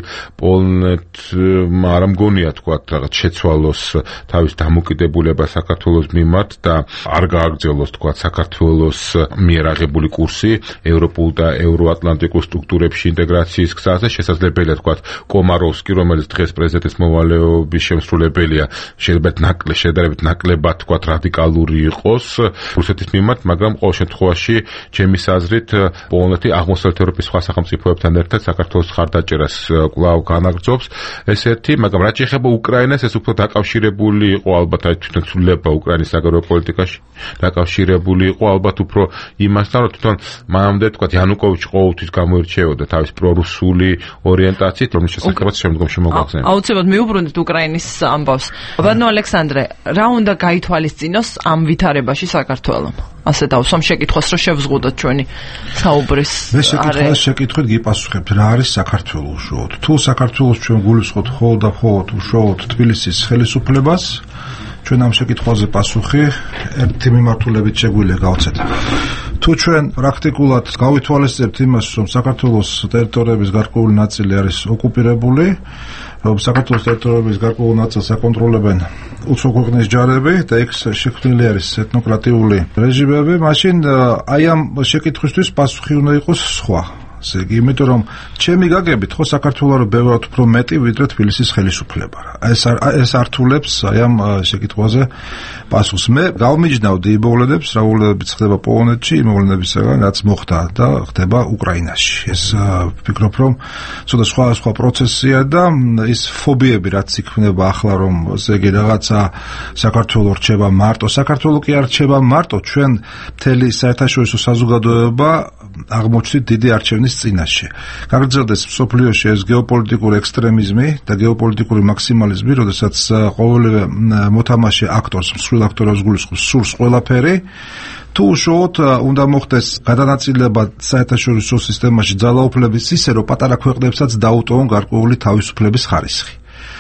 პოლონეთმა არ მგონია თქვა რაღაც შეცვალოს თავის დამოკიდებულება საქართველოს მიმართ და არ გააგრძელოს თქვა საქართველოს მიერ აღებული კურსი ევროპულ და ევროატლანტიკურ სტრუქტურებში ინტეგრაციის გზაზე. შესაძლებელია თქვა კომაროვსკი, რომელიც დღეს პრეზიდენტის მოვალეობის შემსრულებელია, შეიძლება ნაკლე შედარებით ნაკლებად თქვა რადიკალური იყოს რუსეთის მიმართ, მაგრამ ყოველ შემთხვევაში ჩემის აზრით პოლონეთი აღმოსავლეთ ევროპის სხვა სახელმწიფოებთან ერთად საქართველოს ხარდაჭერას კვლავ განაგრძობს. ეს ერთი, მაგრამ რაც შეეხება უკრაინას, ეს უფრო დაკავშირებული იყო ალბათ აი თვითონ ცვლილება უკრაინის საგარეო პოლიტიკაში, დაკავშირებული იყო ალბათ უფრო იმასთან, რომ თვითონ მანამდე თქვა იანუკოვიჩი ყოველთვის გამოირჩეოდა თავის პრორუსული ორიენტაციით, რომლის შესახებაც შემდგომში მოგვახსენებთ. აუცილებლად მიუბრუნდეთ უკრაინის ამბავს. ბატონო ალექსანდრე, რა უნდა გაითვალისწინოს ამ ვითარებაში საქართველოს? ასე დავსვამ შეკითხვას, რომ შევზღუდოთ ჩვენი საუბრის არე. მე შეკითხვას შეკითხვით გიპასუხებთ, რა არის საქართველო უშუალოდ? თუ საქართველოს ჩვენ გულისხმობთ მხოლოდ და მხოლოდ უშუალოდ თბილისის ხელისუფლებას, ჩვენ ამ შეკითხვაზე პასუხი ერთი მიმართულებით შეგვიძლია გავცეთ. თუ ჩვენ პრაქტიკულად გავითვალისწინებთ იმას, რომ საქართველოს ტერიტორიების გარკვეული ნაწილი არის ოკუპირებული, რომ საქართველოს ტერიტორიების გარკვეულ ნაწილს აკონტროლებენ უცხო ქვეყნის ჯარები და იქ შექმნილი არის ეთნოკრატიული რეჟიმები, მაშინ აი ამ შეკითხვისთვის პასუხი უნდა იყოს სხვა. ესე იგი, იმიტომ რომ ჩემი გაგებით ხო საქართველოს ბევრად უფრო მეტი ვიდრე თბილისის ხელისუფლება. ეს ეს ართულებს აი ამ შეკითხვაზე პასუხს. მე გავმიჯნავდი იმ მოვლენებს, რა მოვლენებიც ხდება პოლონეთში, იმ მოვლენებისგან, რაც მოხდა და ხდება უკრაინაში. ეს ვფიქრობ, რომ ცოტა სხვა სხვა პროცესია და ის ფობიები, რაც იქნება ახლა, რომ ესე იგი რაღაცა საქართველოს რჩება მარტო, საქართველოს კი არ რჩება მარტო, ჩვენ მთელი საერთაშორისო საზოგადოება აღმოჩნდით დიდი არჩევნის წინაშე. გაგრძელდეს მსოფლიოში ეს გეოპოლიტიკური ექსტრემიზმი და გეოპოლიტიკური მაქსიმალიზმი, როდესაც ყოველივე მოთამაშე აქტორს, მსხვილ აქტორებს გულისხმობს სურს ყველაფერი. თუ უშუალოდ უნდა მოხდეს გადანაწილება საერთაშორისო სისტემაში ძალაუფლების ისე, რომ პატარა ქვეყნებსაც დაუტოვონ გარკვეული თავისუფლების ხარისხი.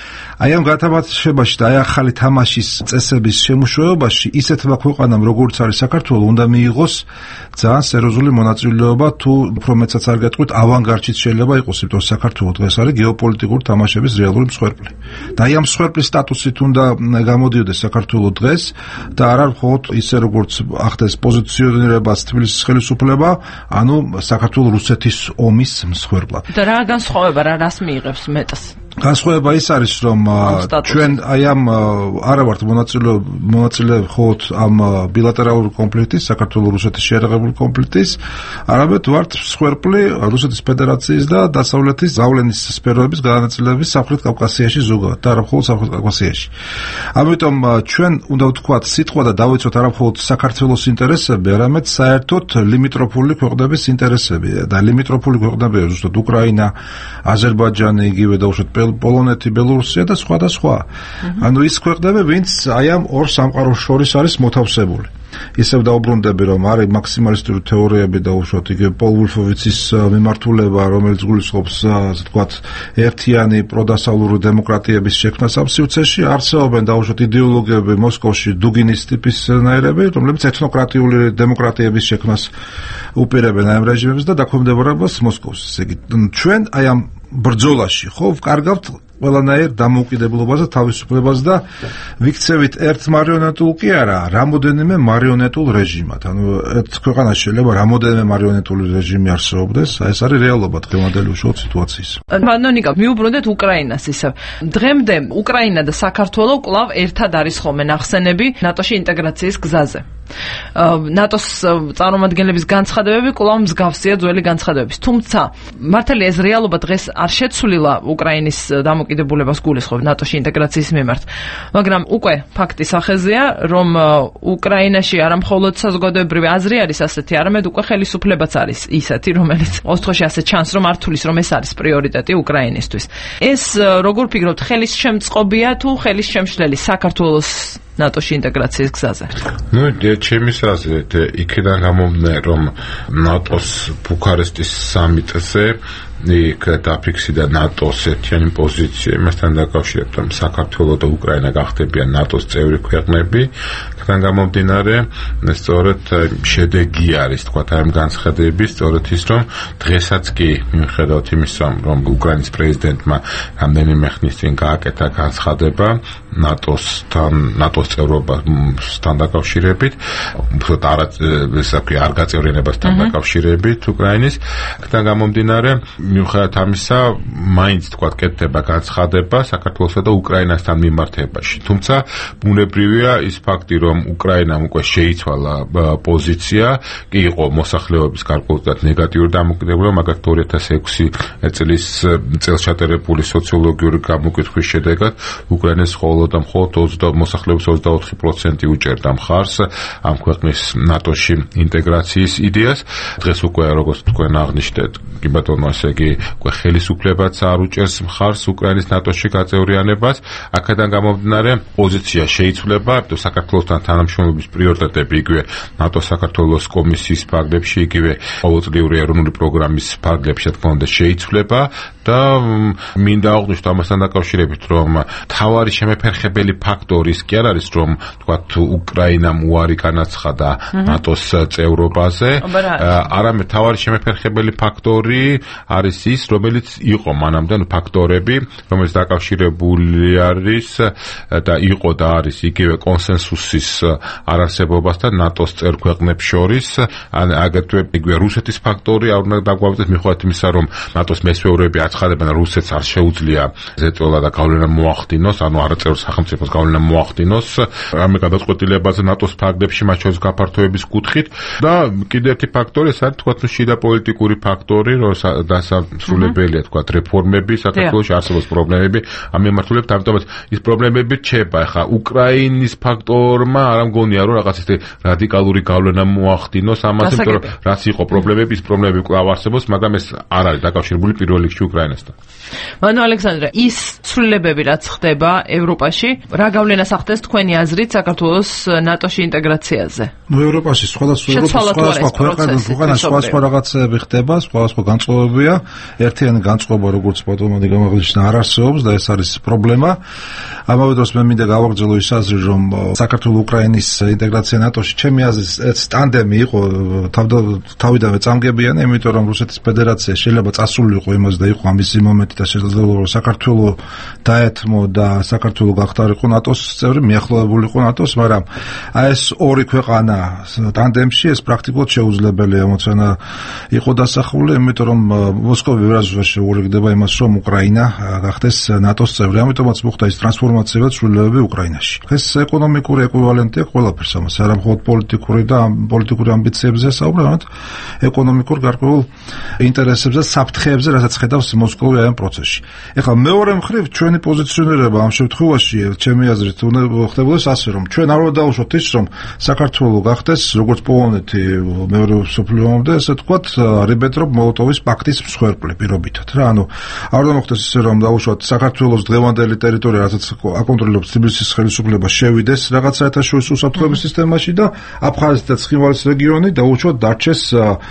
აი ამ გათამაშებაში და აი ახალი თამაშის წესების შემუშავებაში ისეთმა ქვეყანამ, როგორც არის საქართველოს, უნდა მიიღოს ძალიან სერიოზული მონაწილეობა, თუ უფრო მეცაც არ გეტყვით, ავანგარდშიც შეიძლება იყოს, იმიტომ რომ საქართველოს დღეს არის გეოპოლიტიკური თამაშების რეალური მსხვერპლი. და აი ამ მსხვერპლის სტატუსით უნდა გამოდიოდეს საქართველოს დღეს და არა მხოლოდ ისე, როგორც ახდენს პოზიციონირებას თბილისის ხელისუფლება, ანუ საქართველოს რუსეთის ომის მსხვერპლად. და რა განსხვავება, რა რას მიიღებს მეტს? განსხვავება ის არის, რომ ჩვენ აი ამ არა ვართ მონაწილე მონაწილე მხოლოდ ამ ბილატერალური კონფლიქტის, საქართველოს-რუსეთის შეერაღებული კონფლიქტის, არამედ ვართ მსხვერპლი რუსეთის ფედერაციის და დასავლეთის გავლენის სფეროების განაწილების სამხრეთ კავკასიაში ზოგადად და არა მხოლოდ სამხრეთ კავკასიაში. ამიტომ ჩვენ უნდა ვთქვათ სიტყვა და დავიცოთ არა მხოლოდ საქართველოს ინტერესები, არამედ საერთოდ ლიმიტროფული ქვეყნების ინტერესები და ლიმიტროფული ქვეყნებია ზუსტად უკრაინა, აზერბაიჯანი, იგივე დაუშვათ პოლონეთი, ბელორუსია და სხვა და სხვა. ანუ ის ქვეყნები, ვინც აი ამ ორ სამყაროს შორის არის მოთავსებული. ისევ დაუბრუნდები, რომ არის მაქსიმალისტური თეორიები და უშუალოდ იგივე პოლ ვულფოვიცის მიმართულება, რომელიც გულისხმობს, ასე ვთქვათ, ერთიანი პროდასავლური დემოკრატიების შექმნას ამ სივრცეში, არსებობენ დაუშვათ იდეოლოგიები მოსკოვში, დუგინის ტიპის ნაირები, რომლებიც ეთნოკრატიული დემოკრატიების შექმნას უპირებენ ამ რეჟიმებს და დაქვემდებარებას მოსკოვს. ესე იგი, ჩვენ აი ამ ბრძოლაში ხო ვკარგავთ ყველანაირ დამოუკიდებლობას და თავისუფლებას და ვიქცევით ერთ მარიონეტულ კი არა, რამოდენიმე მარიონეტულ რეჟიმად. ანუ ერთ ქვეყანაში შეიძლება რამოდენიმე მარიონეტული რეჟიმი არსებობდეს, ეს არის რეალობა დღევანდელი უშუალოდ სიტუაციის. ბანონიკა, მიუბრუნდეთ უკრაინას ისე. დღემდე უკრაინა და საქართველო კვლავ ერთად არის ხოლმე ნახსენები ნატოში ინტეგრაციის გზაზე. ნატოს წარმომადგენლების განცხადებები კვლავ მსგავსია ძველი განცხადებების. თუმცა მართალია ეს რეალობა დღეს არ შეცვლილა უკრაინის დამოკიდებულებას გულისხმობს ნატოში ინტეგრაციის მიმართ. მაგრამ უკვე ფაქტი სახეზეა, რომ უკრაინაში არა მხოლოდ საზოგადოებრივი აზრი არის ასეთი, არამედ უკვე ხელისუფლებაც არის ისეთი, რომელიც ოსტხოში ასე ჩანს, რომ არ თulis, რომ ეს არის პრიორიტეტი უკრაინისთვის. ეს როგორ ფიქრობთ, ხელის შემწყობია თუ ხელის შემშლელი საქართველოს ნატოში ინტეგრაციის გზაზე? ნუ ჩემის აზრით, იქიდან გამომდინარე, რომ ნატოს ბუქარესტის სამიტზე იქ დაფიქსირდა ნატოს ერთიანი პოზიცია იმასთან დაკავშირებით, რომ საქართველო და უკრაინა გახდებიან ნატოს წევრი ქვეყნები. თან გამომდინარე, სწორედ შედეგი არის, თქვა, ამ განცხადების, სწორედ ის, რომ დღესაც კი მიუხედავად იმისა, რომ უკრაინის პრეზიდენტმა რამდენიმე ხნის წინ გააკეთა განცხადება ნატოსთან, ნატოს წევრობასთან დაკავშირებით, უბრალოდ არა ესაკი არ გაწევრიანებასთან დაკავშირებით უკრაინის. თან გამომდინარე, მიუხედავად ამისა, მაინც თქვა კეთდება განცხადება საქართველოსა და უკრაინასთან მიმართებაში. თუმცა ბუნებრივია ის ფაქტი, რომ უკრაინამ უკვე შეიცვალა პოზიცია, კი იყო მოსახლეობის გარკვეულად ნეგატიური დამოკიდებულება, მაგალითად ორი ათას ექვსი წლის წელს ჩატარებული სოციოლოგიური გამოკითხვის შედეგად უკრაინის მხოლოდ და მხოლოდ მოსახლეობის ოცდაოთხი პროცენტი უჭერდა მხარს ამ ქვეყნის ნატოში ინტეგრაციის იდეას. დღეს უკვე როგორც თქვენ აღნიშნეთ, კი ბატონო, ესე იგი უკვე ხელისუფლებაც არ უჭერს მხარს უკრაინის ნატოში გაწევრიანებას. აქედან გამომდინარე, პოზიცია შეიცვლება, იმიტომ საქართველოსთან თანამშრომლობის პრიორიტეტები იგივე ნატოს საქართველოს კომისიის ფარგლებში, იგივე ყოველწლიური ეროვნული პროგრამის ფარგლებში, რა თქმა უნდა, შეიცვლება და მინდა აღვნიშნო ამასთან დაკავშირებით, რომ თავარი შემეფერხებელი ფაქტორი ის კი არ არის, რომ თქვათ უკრაინამ უარი განაცხადა ნატოს წევრობაზე, არამედ თავარი შემეფერხებელი ფაქტორი არის ის, რომელიც იყო მანამდე ფაქტორები, რომელიც დაკავშირებული არის და იყო და არის იგივე კონსენსუსის არარსებობასთან ნატოს წევრ ქვეყნებს შორის, აგრეთვე იგივე რუსეთის ფაქტორი არ უნდა დაგვავიწყდეს მიუხედავად იმისა, რომ ნატოს მესვეურები აცხადებენ, რომ რუსეთს არ შეუძლია ზეწოლა და გავლენა მოახდინოს, ანუ არაწევრ სახელმწიფოს გავლენა მოახდინოს ამ გადაწყვეტილებაზე ნატოს ფარგლებში, მათ შორის გაფართოების კუთხით. და კიდევ ერთი ფაქტორი, ეს არის თქვათ შიდა პოლიტიკური ფაქტორი, რომ დასასრულებელია თქვათ რეფორმები საქართველოში, არსებობს პრობლემები ამ მიმართულებით, ამიტომაც ის პრობლემები რჩება. ახლა უკრაინის ფაქტორმა არ მგონია, რომ რაღაც ისეთი რადიკალური გავლენა მოახდინოს ამაზე, იმიტომ რომ რაც იყო პრობლემები, ის პრობლემები კვლავ არსებობს, მაგრამ ეს არ არის დაკავშირებული პირველ რიგში უკრაინასთან. მანო ალექსანდრე, ის ცვლილებები რაც ხდება ევროპაში, რა გავლენას ახდენს თქვენი აზრით საქართველოს ნატოში ინტეგრაციაზე? ნუ ევროპაში სხვადასხვა სხვადასხვა ქვეყანაში სხვადასხვა რაღაცები ხდება, სხვადასხვა განწყობებია. ერთიანი განწყობა, როგორც ბატონი გამაღვიჩინა, არ არსებობს და ეს არის პრობლემა. ამავე დროს მე მინდა გავაგრძელო ის აზრი, რომ საქართველოს-უკრაინის ინტეგრაცია ნატოში ჩემი აზრით ეს ტანდემი იყო თავიდანვე წამგებიანი, იმიტომ რომ რუსეთის ფედერაცია შეიძლება წასულიყო იმას და იყო ამის მომენტი და შესაძლოა რომ საქართველოს დაეთმო და საქართველოს გახდარიყო ნატოს წევრი, მიახლოებულიყო ნატოს, მაგრამ აი ეს ორი ქვეყანა ტანდემში ეს პრაქტიკულად შეუძლებელია, მოცენა იყო დასახული, იმიტომ რომ მოსკოვი ვერასდროს შეურიგდება იმას, რომ უკრაინა გახდეს ნატოს წევრი, ამიტომაც მოხდა ის ტრანსფორმაცია და ცვლილებები უკრაინაში. ეს ეკონომიკური ეკვივალენტია ყველაფერს ამას, არა მხოლოდ პოლიტიკური და პოლიტიკური ამბიციებზე საუბრობ, არამედ ეკონომიკურ გარკვეულ ინტერესებზე, საფრთხეებზე, რასაც ხედავს მოსკოვი ამ პროცესში. ეხლა მეორე მხრივ ჩვენი პოზიციონირება ამ შემთხვევაში, ჩემი აზრით, უნდა ხდებოდეს ასე, რომ ჩვენ არ უნდა დავუშვათ ის, რომ საქართველოს გახდეს როგორც პოლონეთი მეორე მსოფლიო ომამდე, ესე თქვათ, რიბენტროპ-მოლოტოვის პაქტის მსხვერპლი პირობითად რა. ანუ არ უნდა მოხდეს ისე, რომ დავუშვათ საქართველოს დღევანდელი ტერიტორია, რასაც აკონტროლებს თბილისის ხელისუფლება, შევიდეს რაღაც საერთაშორისო უსაფრთხოების სისტემაში და აფხაზეთი და ცხინვალის რეგიონი დაუშვათ დარჩეს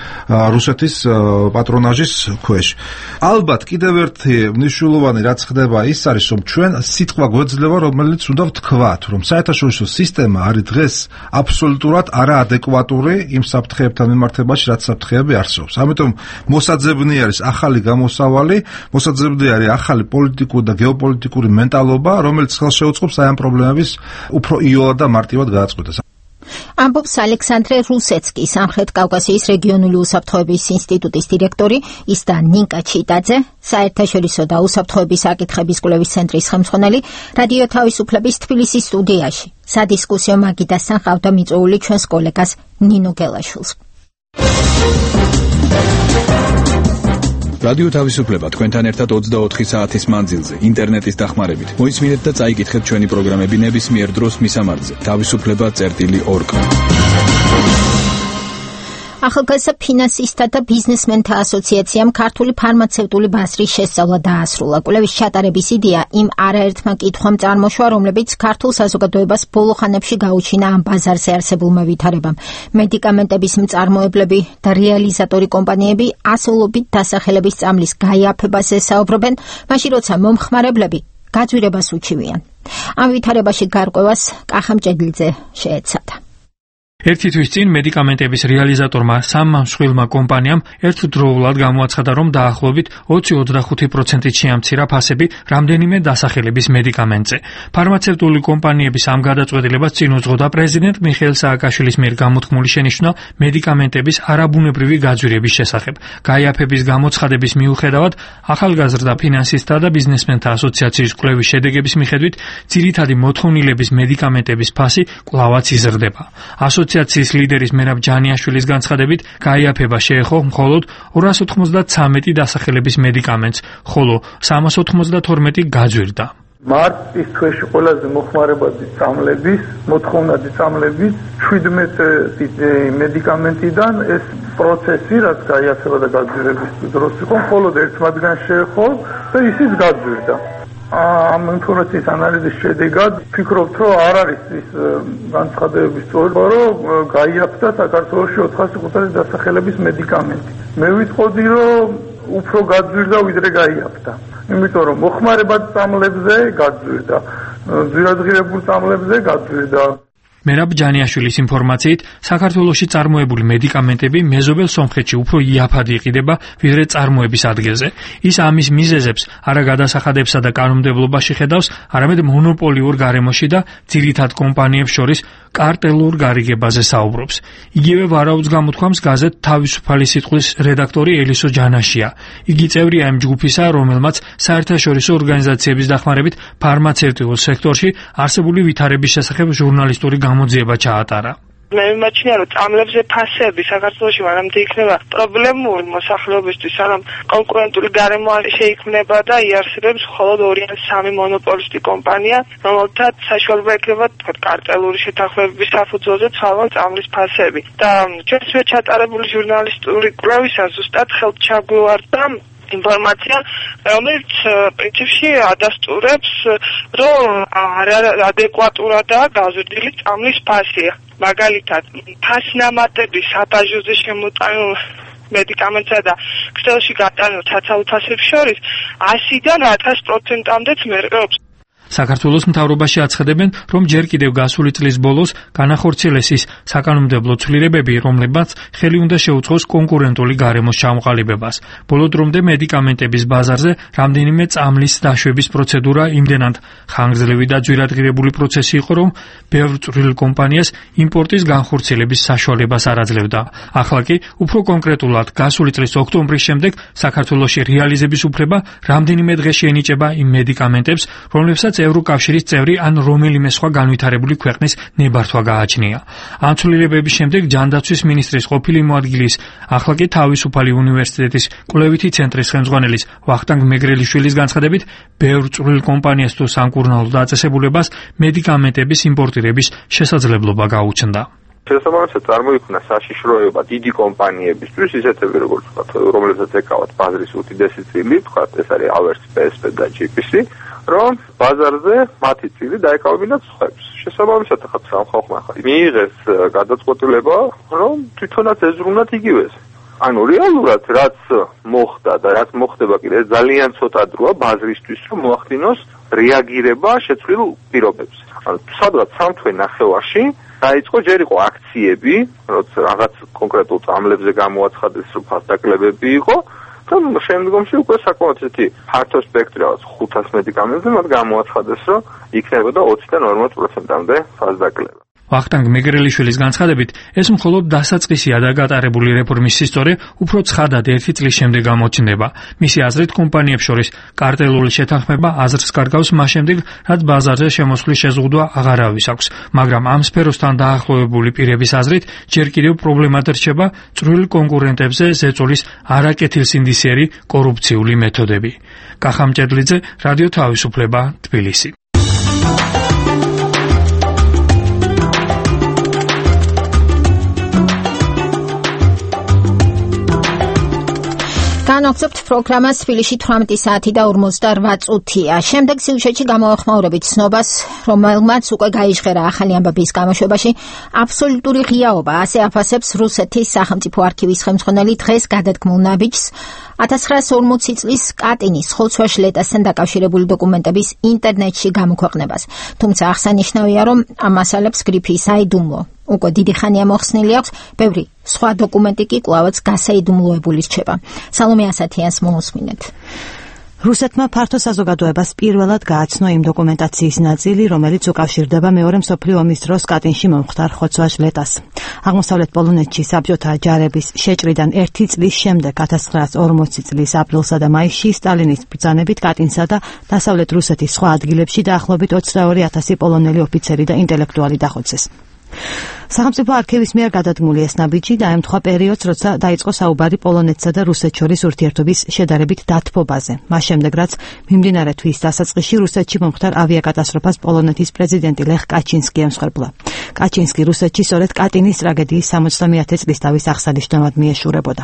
რუსეთის პატრონაჟის ქვეშ. ალბათ კიდევ ერთი მნიშვნელოვანი რაც ხდება ის არის, რომ ჩვენ სიტყვა გვეძლევა, რომელიც უნდა ვთქვათ, რომ საერთაშორისო სისტემა არის დღეს აბსოლუტურად არაადეკვატური იმ საფრთხეებთან მიმართებაში, რაც საფრთხეები არსებობს. ამიტომ მოსაძებნი არის ახალი გამოსავალი, მოსაძებნი არის ახალი პოლიტიკური და გეოპოლიტიკური მენტალობა, რომელიც ხელს შეუწყობს აი ამ პრობლემების უფრო იოლად და მარტივად გადაწყვეტას. ამბობს ალექსანდრე რუსეცკი, სამხრეთ კავკასიის რეგიონული უსაფრთხოების ინსტიტუტის დირექტორი, ის და ნინკა ჩიტაძე, საერთაშორისო და უსაფრთხოების საკითხების კვლევის ცენტრის ხელმძღვანელი, რადიო თავისუფლების თბილისის სტუდიაში. სადისკუსიო მაგიდასთან ყავდა მიწვეული ჩვენს კოლეგას ნინო გელაშვილს. რადიო თავისუფლება თქვენთან ერთად ოცდაოთხი საათის მანძილზე ინტერნეტის დახმარებით. მოისმინეთ და წაიკითხეთ ჩვენი პროგრამები ნებისმიერ დროს მისამართზე თავისუფლება წერტილი ორ. ახალგაზრდა ფინანსისტთა და ბიზნესმენთა ასოციაციამ ქართული ფარმაცევტული ბაზრის შესწავლა დაასრულა. კვლევის ჩატარების იდეა იმ არაერთმა კითხვამ წარმოშვა, რომლებიც ქართულ საზოგადოებას ბოლო ხანებში გაუჩინა ამ ბაზარზე არსებულმა ვითარებამ. მედიკამენტების მწარმოებლები და რეალიზატორი კომპანიები ასეულობით დასახელების წამლის გაიაფებაზე საუბრობენ, მაშინ როცა მომხმარებლები გაძვირებას უჩივიან. ამ ვითარებაში გარკვევას კახამჭედლიძე შეეცადა. ერთი თვის წინ მედიკამენტების რეალიზატორმა სამმა მსხვილმა კომპანიამ ერთდროულად გამოაცხადა, რომ დაახლოებით ოცი ოცდახუთი პროცენტით შეამცირა ფასები რამდენიმე დასახელების მედიკამენტზე. ფარმაცევტული კომპანიების ამ გადაწყვეტილებას წინ უძღოდა პრეზიდენტ მიხეილ სააკაშვილის მიერ გამოთქმული შენიშვნა მედიკამენტების არაბუნებრივი გაძვირების შესახებ. გაიაფების გამოცხადების მიუხედავად, ახალგაზრდა ფინანსისტთა და ბიზნესმენთა ასოციაციის კვლევის შედეგების მიხედვით, ძირითადი მოთხოვნილების მედიკამენტების ფასი კვლავაც იზრდება. ასოციაციის ლიდერის მერაბ ჯანიაშვილის განცხადებით, გაიაფება შეეხო მხოლოდ ორას ოცდამეტრე დასახელების მედიკამენტს, ხოლო სამას ოცდათორმეტი გაძვირდა. მარტის თვეში ყველაზე მოხმარებადი წამლების, მოთხოვნადი წამლების შვიდმეტი მედიკამენტიდან ეს პროცესი, რაც გაიაფება და გაძვირების დროს იყო, მხოლოდ ერთ მათგანს შეეხო და ისიც გაძვირდა. ამ ინფორმაციის ანალიზის შედეგად ვფიქრობთ, რომ არ არის ის განცხადებების სწორება, რომ გაიაფთა საქართველოში ოთხასი დასახელების მედიკამენტი. მე ვიტყოდი, რომ უფრო გაძვირდა ვიდრე გაიაფთა. იმიტომ რომ მოხმარებად წამლებზე გაძვირდა, ძვირადღირებულ წამლებზე გაძვირდა. მერაბ ჯანიაშვილის ინფორმაციით, საქართველოში წარმოებული მედიკამენტები მეზობელ სომხეთში უფრო იაფად იყიდება, ვიდრე წარმოების ადგილზე. ის ამის მიზეზებს არა გადასახადებსა და კანონმდებლობაში ხედავს, არამედ მონოპოლიურ გარემოში და ძირითად კომპანიებს შორის კარტელურ გარიგებაზე საუბრობს. იგივე ვარაუდს გამოთქვამს გაზეთ თავისუფალი სიტყვის რედაქტორი ელისო ჯანაშია. იგი წევრია იმ ჯგუფისა, რომელმაც საერთაშორისო ორგანიზაციების დახმარებით ფარმაცევტულ სექტორში არსებული ვითარების შესახებ ჟურნალისტური გამოძიება ჩაატარა. მე მიმაჩნია, რომ წამლებზე ფასები საქართველოში მანამდე იქნება პრობლემური მოსახლეობისთვის, სანამ კონკურენტული გარემო შეიქმნება და იარსებებს მხოლოდ ორი ან სამი მონოპოლისტი კომპანია, რომელთაც საშუალება ექნება კარტელური შეთანხმებების საფუძველზე ცვალონ წამლის ფასები. და ჩვენს მიერ ჩატარებული ჟურნალისტური კვლევისა ზუსტად ხელთ ჩაგვივარდა ინფორმაცია, რომელიც პრინციპში ადასტურებს, რომ ადეკვატურადაა გაზრდილი წამლის ფასი. მაგალითად, ფასნამატების საბაჟოზე შემოტანილ მედიკამენტსა და ქსელში გატანილ საცალო ფასებს შორის ასიდან ათას პროცენტამდეც მერყეობს. საქართველოს მთავრობაში აცხადებენ, რომ ჯერ კიდევ გასული წლის ბოლოს განახორციელეს ის საკანონმდებლო ცვლილებები, რომლებმაც ხელი უნდა შეუწყოს კონკურენტული გარემოს ჩამოყალიბებას. ბოლო დრომდე მედიკამენტების ბაზარზე რამდენიმე წამლის დაშვების პროცედურა იმდენად ხანგრძლივი და ძვირადღირებული პროცესი იყო, რომ ბევრ წვრილ კომპანიას იმპორტის განხორციელების საშუალებას არ აძლევდა. ახლა კი უფრო კონკრეტულად გასული წლის ოქტომბრის შემდეგ საქართველოში რეალიზების უფლება რამდენიმე დღეში ენიჭება იმ მედიკამენტებს, რომლებსაც ევროკავშირის წევრი ან რომელიმე სხვა განვითარებული ქვეყნის ნებართვა გააჩნია. ამ ცვლილებების შემდეგ ჯანდაცვის მინისტრის ყოფილი მოადგილის, ახლა კი თავისუფალი უნივერსიტეტის კვლევითი ცენტრის ხელმძღვანელის ვახტანგ მეგრელიშვილის განცხადებით, ბევრ წვრილ კომპანიას თუ სამკურნალო დაწესებულებას მედიკამენტების იმპორტირების შესაძლებლობა გაუჩნდა. შესაბამისად წარმოიქმნა საშიშროება დიდი კომპანიებისთვის, ისეთები როგორც ვთქვათ, რომლებსაც ეკავათ ბაზრის უდიდესი წილი, ვთქვათ, ეს არის ავერსი, პი ეს პი და ჯი პი სი, რომ ბაზარზე მათი წილი დაეკავებინათ სხვებს. შესაბამისად ახლა სამხალხმა ახლა მიიღეს გადაწყვეტილება, რომ თვითონაც ეზრუნათ იგივეს. ანუ რეალურად რაც მოხდა და რაც მოხდება კიდე ძალიან ცოტა დროა ბაზრისთვის, რომ მოახდინოს რეაგირება შეცვლილ პირობებს. ანუ სადღაც სამ თვე ნახევარში დაიწყო, ჯერ იყო აქციები, როცა რაღაც კონკრეტულ წამლებზე გამოაცხადეს, რომ ფასდაკლებები იყო და შემდგომში უკვე საკმაოდ ისეთი ფართო სპექტრი რაღაც ხუთას მედიკამენტზე მათ გამოაცხადეს, რომ იქნებოდა ოციდან ორმოც პროცენტამდე ფასდაკლება. ვახტანგ მეგრელიშვილის განცხადებით, ეს მხოლოდ დასაწყისია და გატარებული რეფორმის სისტორე უფრო ცხადად ერთი წლის შემდეგ გამოჩნდება. მისი აზრით, კომპანიებს შორის კარტელული შეთანხმება აზრს კარგავს მას შემდეგ, რაც ბაზარზე შემოსვლის შეზღუდვა აღარავის აქვს, მაგრამ ამ სფეროსთან დაახლოებული პირების აზრით, ჯერ კიდევ პრობლემად რჩება წვრილ კონკურენტებზე ზეწოლის არაკეთილსინდისიერი კორუფციული მეთოდები. კახამჭედლიძე, რადიო თავისუფლება, თბილისი. განაგრძობთ პროგრამას თბილისში თვრამეტი საათი და ორმოცდაოთხ წუთია. შემდეგ სიუჟეტში გამოვახმაურებით ცნობას, რომელმაც უკვე გაიჟღერა ახალი ამბების გამოშვებაში აბსოლუტური ღიაობა, ასე აფასებს რუსეთის სახელმწიფო არქივის ხელმძღვანელი დღეს გადადგმულ ნაბიჯს ათას ცხრაასი ორმოცი წლის კატინის ხოლცვა-შლეტასთან დაკავშირებული დოკუმენტების ინტერნეტში გამოქვეყნებას. თუმცა აღსანიშნავია, რომ ამ მასალებს გრიფი საიდუმლო უკვე დიდი ხანია მოხსნილი აქვს, ბევრი სხვა დოკუმენტი კი კვლავაც გასაიდუმლოებული რჩება. სალომე ასათიანს მოусმინეთ. რუსეთმა ფართო საზოგადოებას პირველად გააცნო იმ დოკუმენტაციის ნაწილი, რომელიც უკავშირდება მეორე მსოფლიო ომის დროს კატინში მომხდარ ხოცვა-ჟლეტას. აღმოსავლეთ პოლონეთში საბჭოთა ჯარების შეჭრიდან ერთი წლის შემდეგ ათას ცხრაასი ორმოცი წლის აპრილსა და მაისში სტალინის ბრძანებით კატინსა და დასავლეთ რუსეთის სხვა ადგილებში დაახლოებით ოცდაორი ათასი პოლონელი ოფიცერი და ინტელექტუალი დახოცეს. სახელმწიფო არქივის მიერ გადადგმული ეს ნაბიჯი დაემთხვა პერიოდს, როცა დაიწყო საუბარი პოლონეთსა და რუსეთს შორის ურთიერთობის შედარებით დათბობაზე. მას შემდეგ, რაც მიმდინარე თვის დასაწყისში რუსეთში მომხდარ ავიაკატასტროფას პოლონეთის პრეზიდენტი ლეხ კაჩინსკი ემსხვერპლა. კაჩინსკი რუსეთში სწორედ კატინის ტრაგედიის სამოცდამეათე წლისთავის აღსანიშნავად მიეშურებოდა.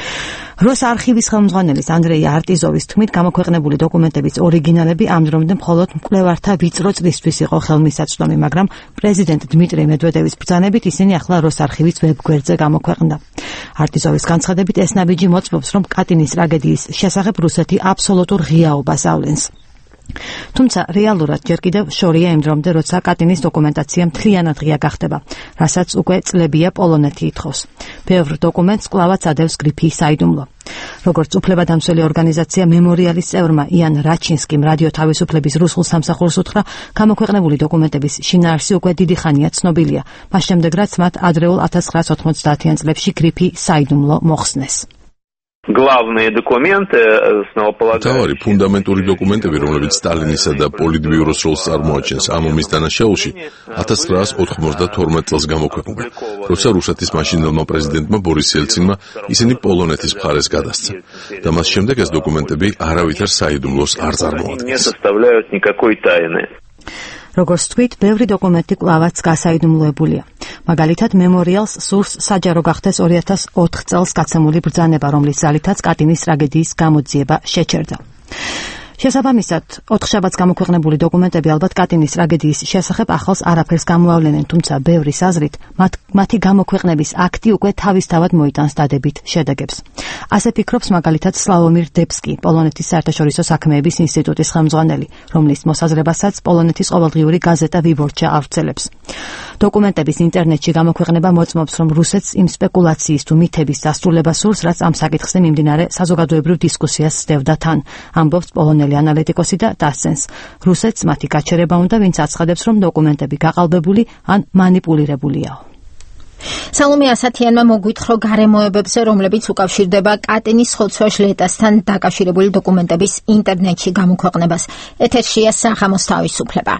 როს არქივის ხელმძღვანელის ანდრეი არტიზოვის თქმით, გამოქვეყნებული დოკუმენტების ორიგინალები ამ დრომდე მხოლოდ მკვლევართა ვიწრო წლისთვის იყო ხელმისაწვდომი, მაგრამ პრეზიდენტ დმიტრი მედვედევის ბრძანებით ისინი ახლა როს არქივის ვებგვერდზე გამოქვეყნდა. არტიზოვის განცხადებით, ეს ნაბიჯი მოწმობს, რომ კატინის ტრაგედიის შესახებ რუსეთი აბსოლუტურ ღიაობას ავლენს. თუმცა რეალურად ჯერ კიდევ შორია იმ დრომდე, როცა კატინის დოკუმენტაცია მთლიანად ღია გახდება, რასაც უკვე წლებია პოლონეთი ითხოვს. ბევრ დოკუმენტს კვლავაც ადევს გრიფი საიდუმლო. როგორც უფლებადამცველი ორგანიზაცია მემორიალის წევრმა იან რაჩინსკიმ რადიო თავისუფლების რუსულ სამსახურს უთხრა, გამოქვეყნებული დოკუმენტების შინაარსი უკვე დიდი ხანია ცნობილია, მას შემდეგ რაც მათ ადრეულ ათას ცხრაასი ოთხმოცდაათიან წლებში გრიფი საიდუმლო მოხსნეს. Главные документы основополагающие. თავარი ფუნდამენტური დოკუმენტები, რომლებიც სტალინისა და პოლიტბიუროს როლს წარმოაჩენს ამ ომის დანაშაულში, ათას ცხრაასი ოთხმოცდათორმეტ წელს გამოქვეყნდა, როცა რუსეთის მაშინდელმა პრეზიდენტმა ბორის ელცინმა ისინი პოლონეთის მხარეს გადასცა. და მას შემდეგ ეს დოკუმენტები არავითარ საიდუმლოს არ წარმოადგენს. როგორც თქვით, ბევრი დოკუმენტი კვლავაც გასაიდუმლოებულია. მაგალითად, მემორიალს სურს საჯარო გახდეს ორი ათას ოთხ წელს გაცემული ბრძანება, რომლის ძალითაც კატინის ტრაგედიის გამოძიება შეჩერდა. შესაბამისად, ოთხშაბათს გამოქვეყნებული დოკუმენტები ალბათ კატინის ტრაგედიის შესახებ ახალს არაფერს გამოავლენენ, თუმცა ბევრის აზრით, მათ, მათი გამოქვეყნების აქტი უკვე თავისთავად მოიტანს დადებით შედეგებს. ასე ფიქრობს მაგალითად სლავომირ დებსკი, პოლონეთის საერთაშორისო საქმეების ინსტიტუტის ხელმძღვანელი, რომლის მოსაზრებასაც პოლონეთის ყოველდღიური გაზეტა ვიბორჩა ავრცელებს. დოკუმენტების ინტერნეტში გამოქვეყნება მოწმობს, რომ რუსეთს იმ სპეკულაციის თუ მითების დასრულება სურს, რაც ამ საკითხზე მიმდინარე საზოგადოებრივ დისკუსიას სდევდა თან, ამბობს პოლონელი ანალიტიკოსი და დასცენს. რუსეთს მათი გაჩერება უნდა, ვინც აცხადებს, რომ დოკუმენტები გაყალბებული ან მანიპულირებულიაო. სალომე ასათიანმა მოგვითხრო გარემოებებზე, რომლებიც უკავშირდება კატინის ხოცვა-ჟლეტასთან დაკავშირებული დოკუმენტების ინტერნეტში გამოქვეყნებას. ეთერშია საღამოს თავისუფლება.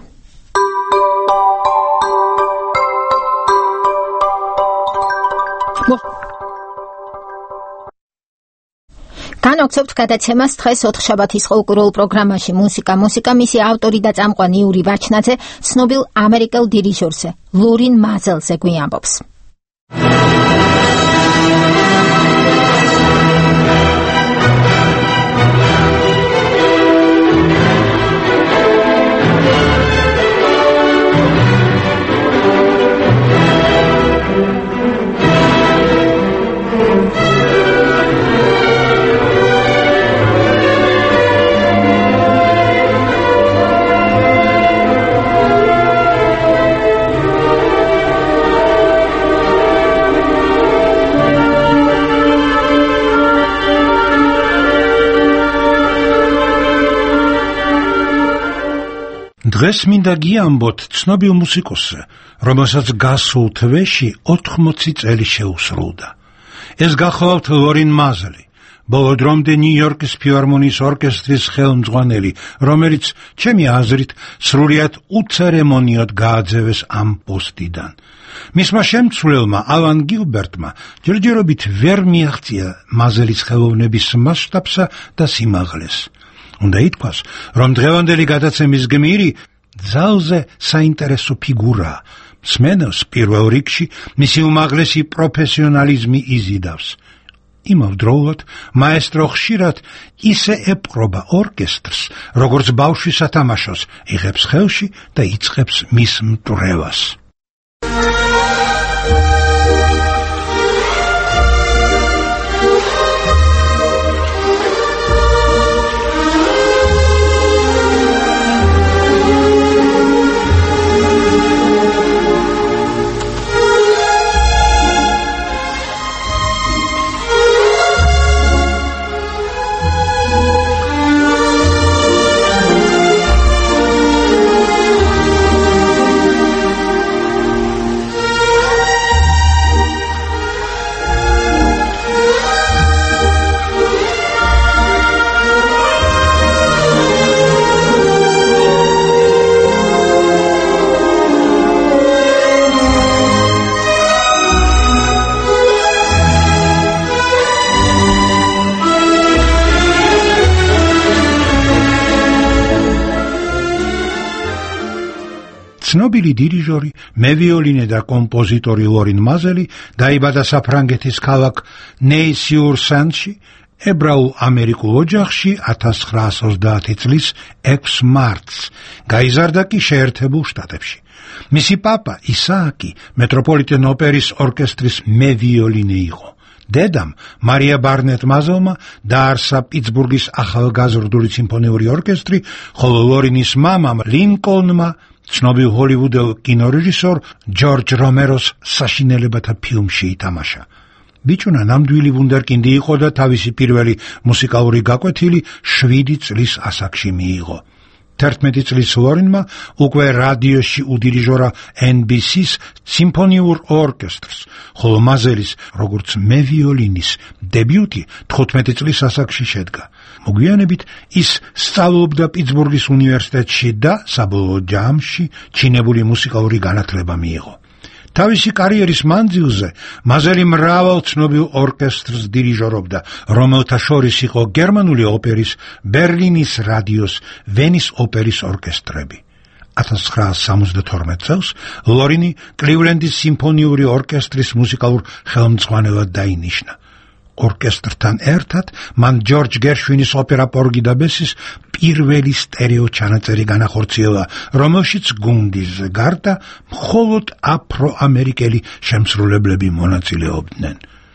განაგრძობთ გადაცემას დღეს ოთხშაბათის ყოველკვირეულ პროგრამაში მუსიკა მუსიკა მისი ავტორი და წამყვანი იური ვაჩნაძე ცნობილ ამერიკელ დირიჟორზე ლორინ მაზელზე გვიამბობს. დღეს მინდა გიამბოთ ცნობილ მუსიკოსზე, რომელსაც გასულ თვეში ოთხმოცი წელი შეუსრულდა. ეს გახლავთ ლორინ მაზელი, ბოლო დრომდე ნიუ-იორკის ფილარმონიის ორკესტრის ხელმძღვანელი, რომელიც ჩემი აზრით სრულიად უცერემონიოდ გააძევეს ამ პოსტიდან. მისმა შემცვლელმა ალან გილბერტმა ჯერჯერობით ვერ მიაღწია მაზელის ხელოვნების მასშტაბსა და სიმაღლეს. უნდა ითქვას, რომ დღევანდელი გადაცემის გმირი ძალზე საინტერესო ფიგურაა. მსმენელს პირველ რიგში მისი უმაღლესი პროფესიონალიზმი იზიდავს. იმავდროულად მაესტრო ხშირად ისე ეპყრობა ორკესტრს, როგორც ბავშვი სათამაშოს, იღებს ხელში და იწყებს მის მტვრევას. ცნობილი დირიჟორი, მევიოლინე და კომპოზიტორი ლორინ მაზელი დაიბადა საფრანგეთის ქალაქ ნეი-სიურ-სენში, ებრაულ ამერიკულ ოჯახში ათას ცხრაასი ოცდაათი წლის ექვსი მარტს, გაიზარდა კი შეერთებულ შტატებში. მისი პაპა ისააკი მეტროპოლიტენ ოპერის ორკესტრის მევიოლინე იყო. დედამ მარია ბარნეტ მაზელმა დაარსა პიტსბურგის ახალგაზრდული სიმფონიური ორკესტრი, ხოლო ლორინის მამამ ლინკოლნმა ცნობილ ჰოლივუდელ კინორეჟისორ ჯორჯ რომეროს საშინელებათა ფილმში ითამაშა. ბიჭუნა ნამდვილი ვუნდერკინდი იყო და თავისი პირველი მუსიკალური გაკვეთილი შვიდი წლის ასაკში მიიღო. თერთმეტი წლის ლორინმა უკვე რადიოში უდირიჟორა ენ ბი სის სიმფონიურ ორკესტრს, ხოლო მაზელის, როგორც მევიოლინის დებიუტი თხუთმეტი წლის ასაკში შედგა. მოგვიანებით ის სწავლობდა პიტსბურგის უნივერსიტეტში და საბოლოო ჯამში ჩინებული მუსიკალური განათლება მიიღო. თავისი კარიერის მანძილზე მაზელი მრავალ ცნობილ ორკესტრს დირიჟორობდა, რომელთა შორის იყო გერმანული ოპერის, ბერლინის რადიოს, ვენის ოპერის ორკესტრები. ათას ცხრაასი სამოცდათორმეტ წელს ლორინი კლივლენდის სიმფონიური ორკესტრის მუსიკალურ ხელმძღვანელად დაინიშნა. ორკესტრთან ერთად მან ჯორჯ გერშვინის ოპერა პორგი და ბესის პირველი სტერეო ჩანაწერი განახორციელა, რომელშიც გუნდის გარდა მხოლოდ აფრო-ამერიკელი შემსრულებლები მონაწილეობდნენ.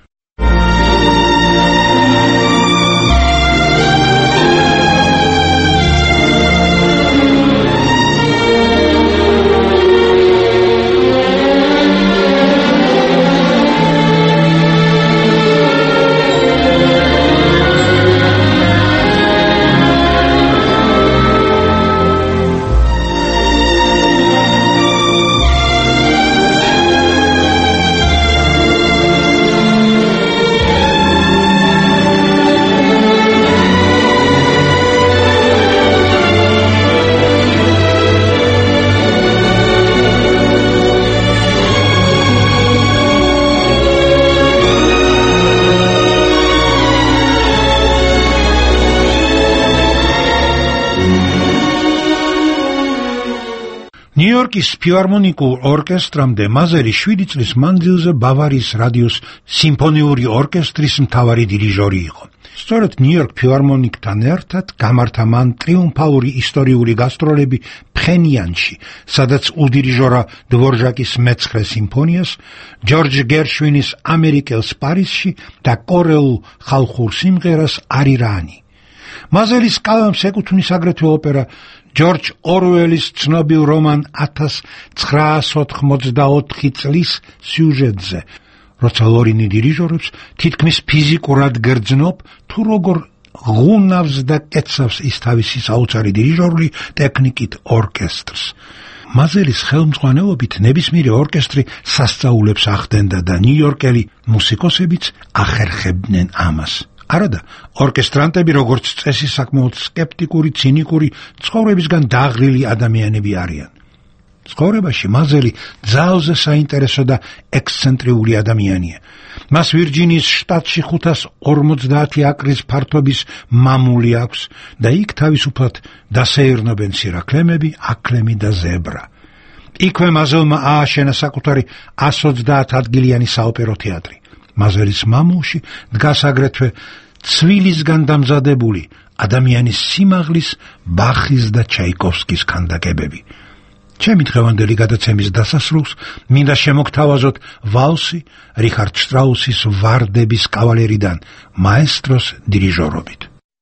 ნიუ-იორკის ფილარმონიკულ ორკესტრამდე მაზელი შვიდი წლის მანძილზე ბავარიის რადიოს სიმფონიური ორკესტრის მთავარი დირიჟორი იყო. სწორედ ნიუ-იორკ ფილარმონიკთან ერთად გამართა მან ტრიუმფალური ისტორიული გასტროლები ფხენიანში, სადაც უდირიჟორა დვორჟაკის მეცხრე სიმფონიას, ჯორჯ გერშვინის ამერიკელს პარიზში და კორეულ ხალხურ სიმღერას არირანი. მაზელის კალამს ეკუთვნის აგრეთვე ოპერა ჯორჯ ორუელის ცნობილ რომან ათას ცხრაასი ოთხმოცდაოთხი წლის სიუჟეტზე, როცა ლორინი დირიჟორებს თითქმის ფიზიკურად გრძნობ, თუ როგორ ღუნავს და კეცავს ის თავისი საოცარი დირიჟორული ტექნიკით ორკესტრს. მაზელის ხელმძღვანელობით ნებისმიერი ორკესტრი სასწაულებს ახდენდა და ნიუ-იორკელი მუსიკოსებიც ახერხებდნენ ამას. არადა, ორკესტრანტები როგორც წესი საკმაოდ სკეპტიკური, ცინიკური, ცხოვრებისგან დაღლილი ადამიანები არიან. ცხოვრებაში მაზელი ძალზე საინტერესო და ექსცენტრიული ადამიანია. მას ვირჯინიის შტატში ხუთას ორმოცდაათი აკრის ფართობის მამული აქვს და იქ თავისუფლად დასეირნობენ სირაქლემები, აკლემი და ზებრა. იქვე მაზელმა ააშენა საკუთარი ასოცდაათ ადგილიანი საოპერო თეატრი. მაზერის მამულში დგას აგრეთვე ცვილისგან დამზადებული ადამიანის სიმაღლის, ბახის და ჩაიკოვსკის ქანდაკებები. ჩემი დღევანდელი გადაცემის დასასრულს მინდა შემოგთავაზოთ ვალსი რიხარდ შტრაუსის ვარდების კავალერიდან მაესტროს დირიჟორობით.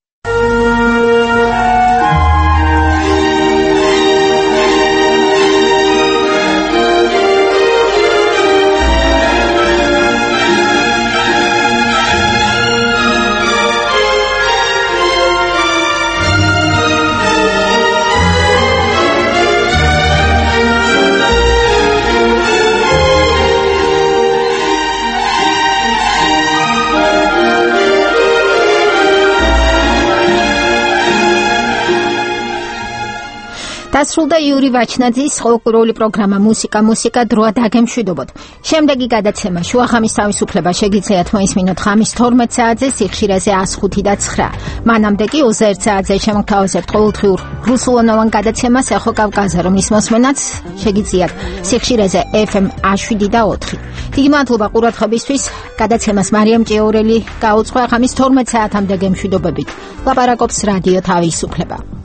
დასრულდა იური ვაჩნაძის ხალხური პროგრამა მუსიკა მუსიკა დროა დაგემშვიდობოთ. შემდეგი გადაცემა შუახამის თავისუფლება შეგიძლიათ მოისმინოთ ხამის თორმეტ საათზე სიხშირეზე one oh five და nine. მანამდე კი twenty-one საათზე შემოგთავაზებთ ყოველდღიურ რუსულენოვან გადაცემას ეხო კავკაზე, რომლის მოსმენაც შეგიძლიათ სიხშირეზე F M one seven და four. დიდი მადლობა ყურადღებისთვის. გადაცემას მარიამ ჭიაურელი გაუძღვა ხამის თორმეტ საათამდე გემშვიდობებით. ლაპარაკობს რადიო თავისუფლება.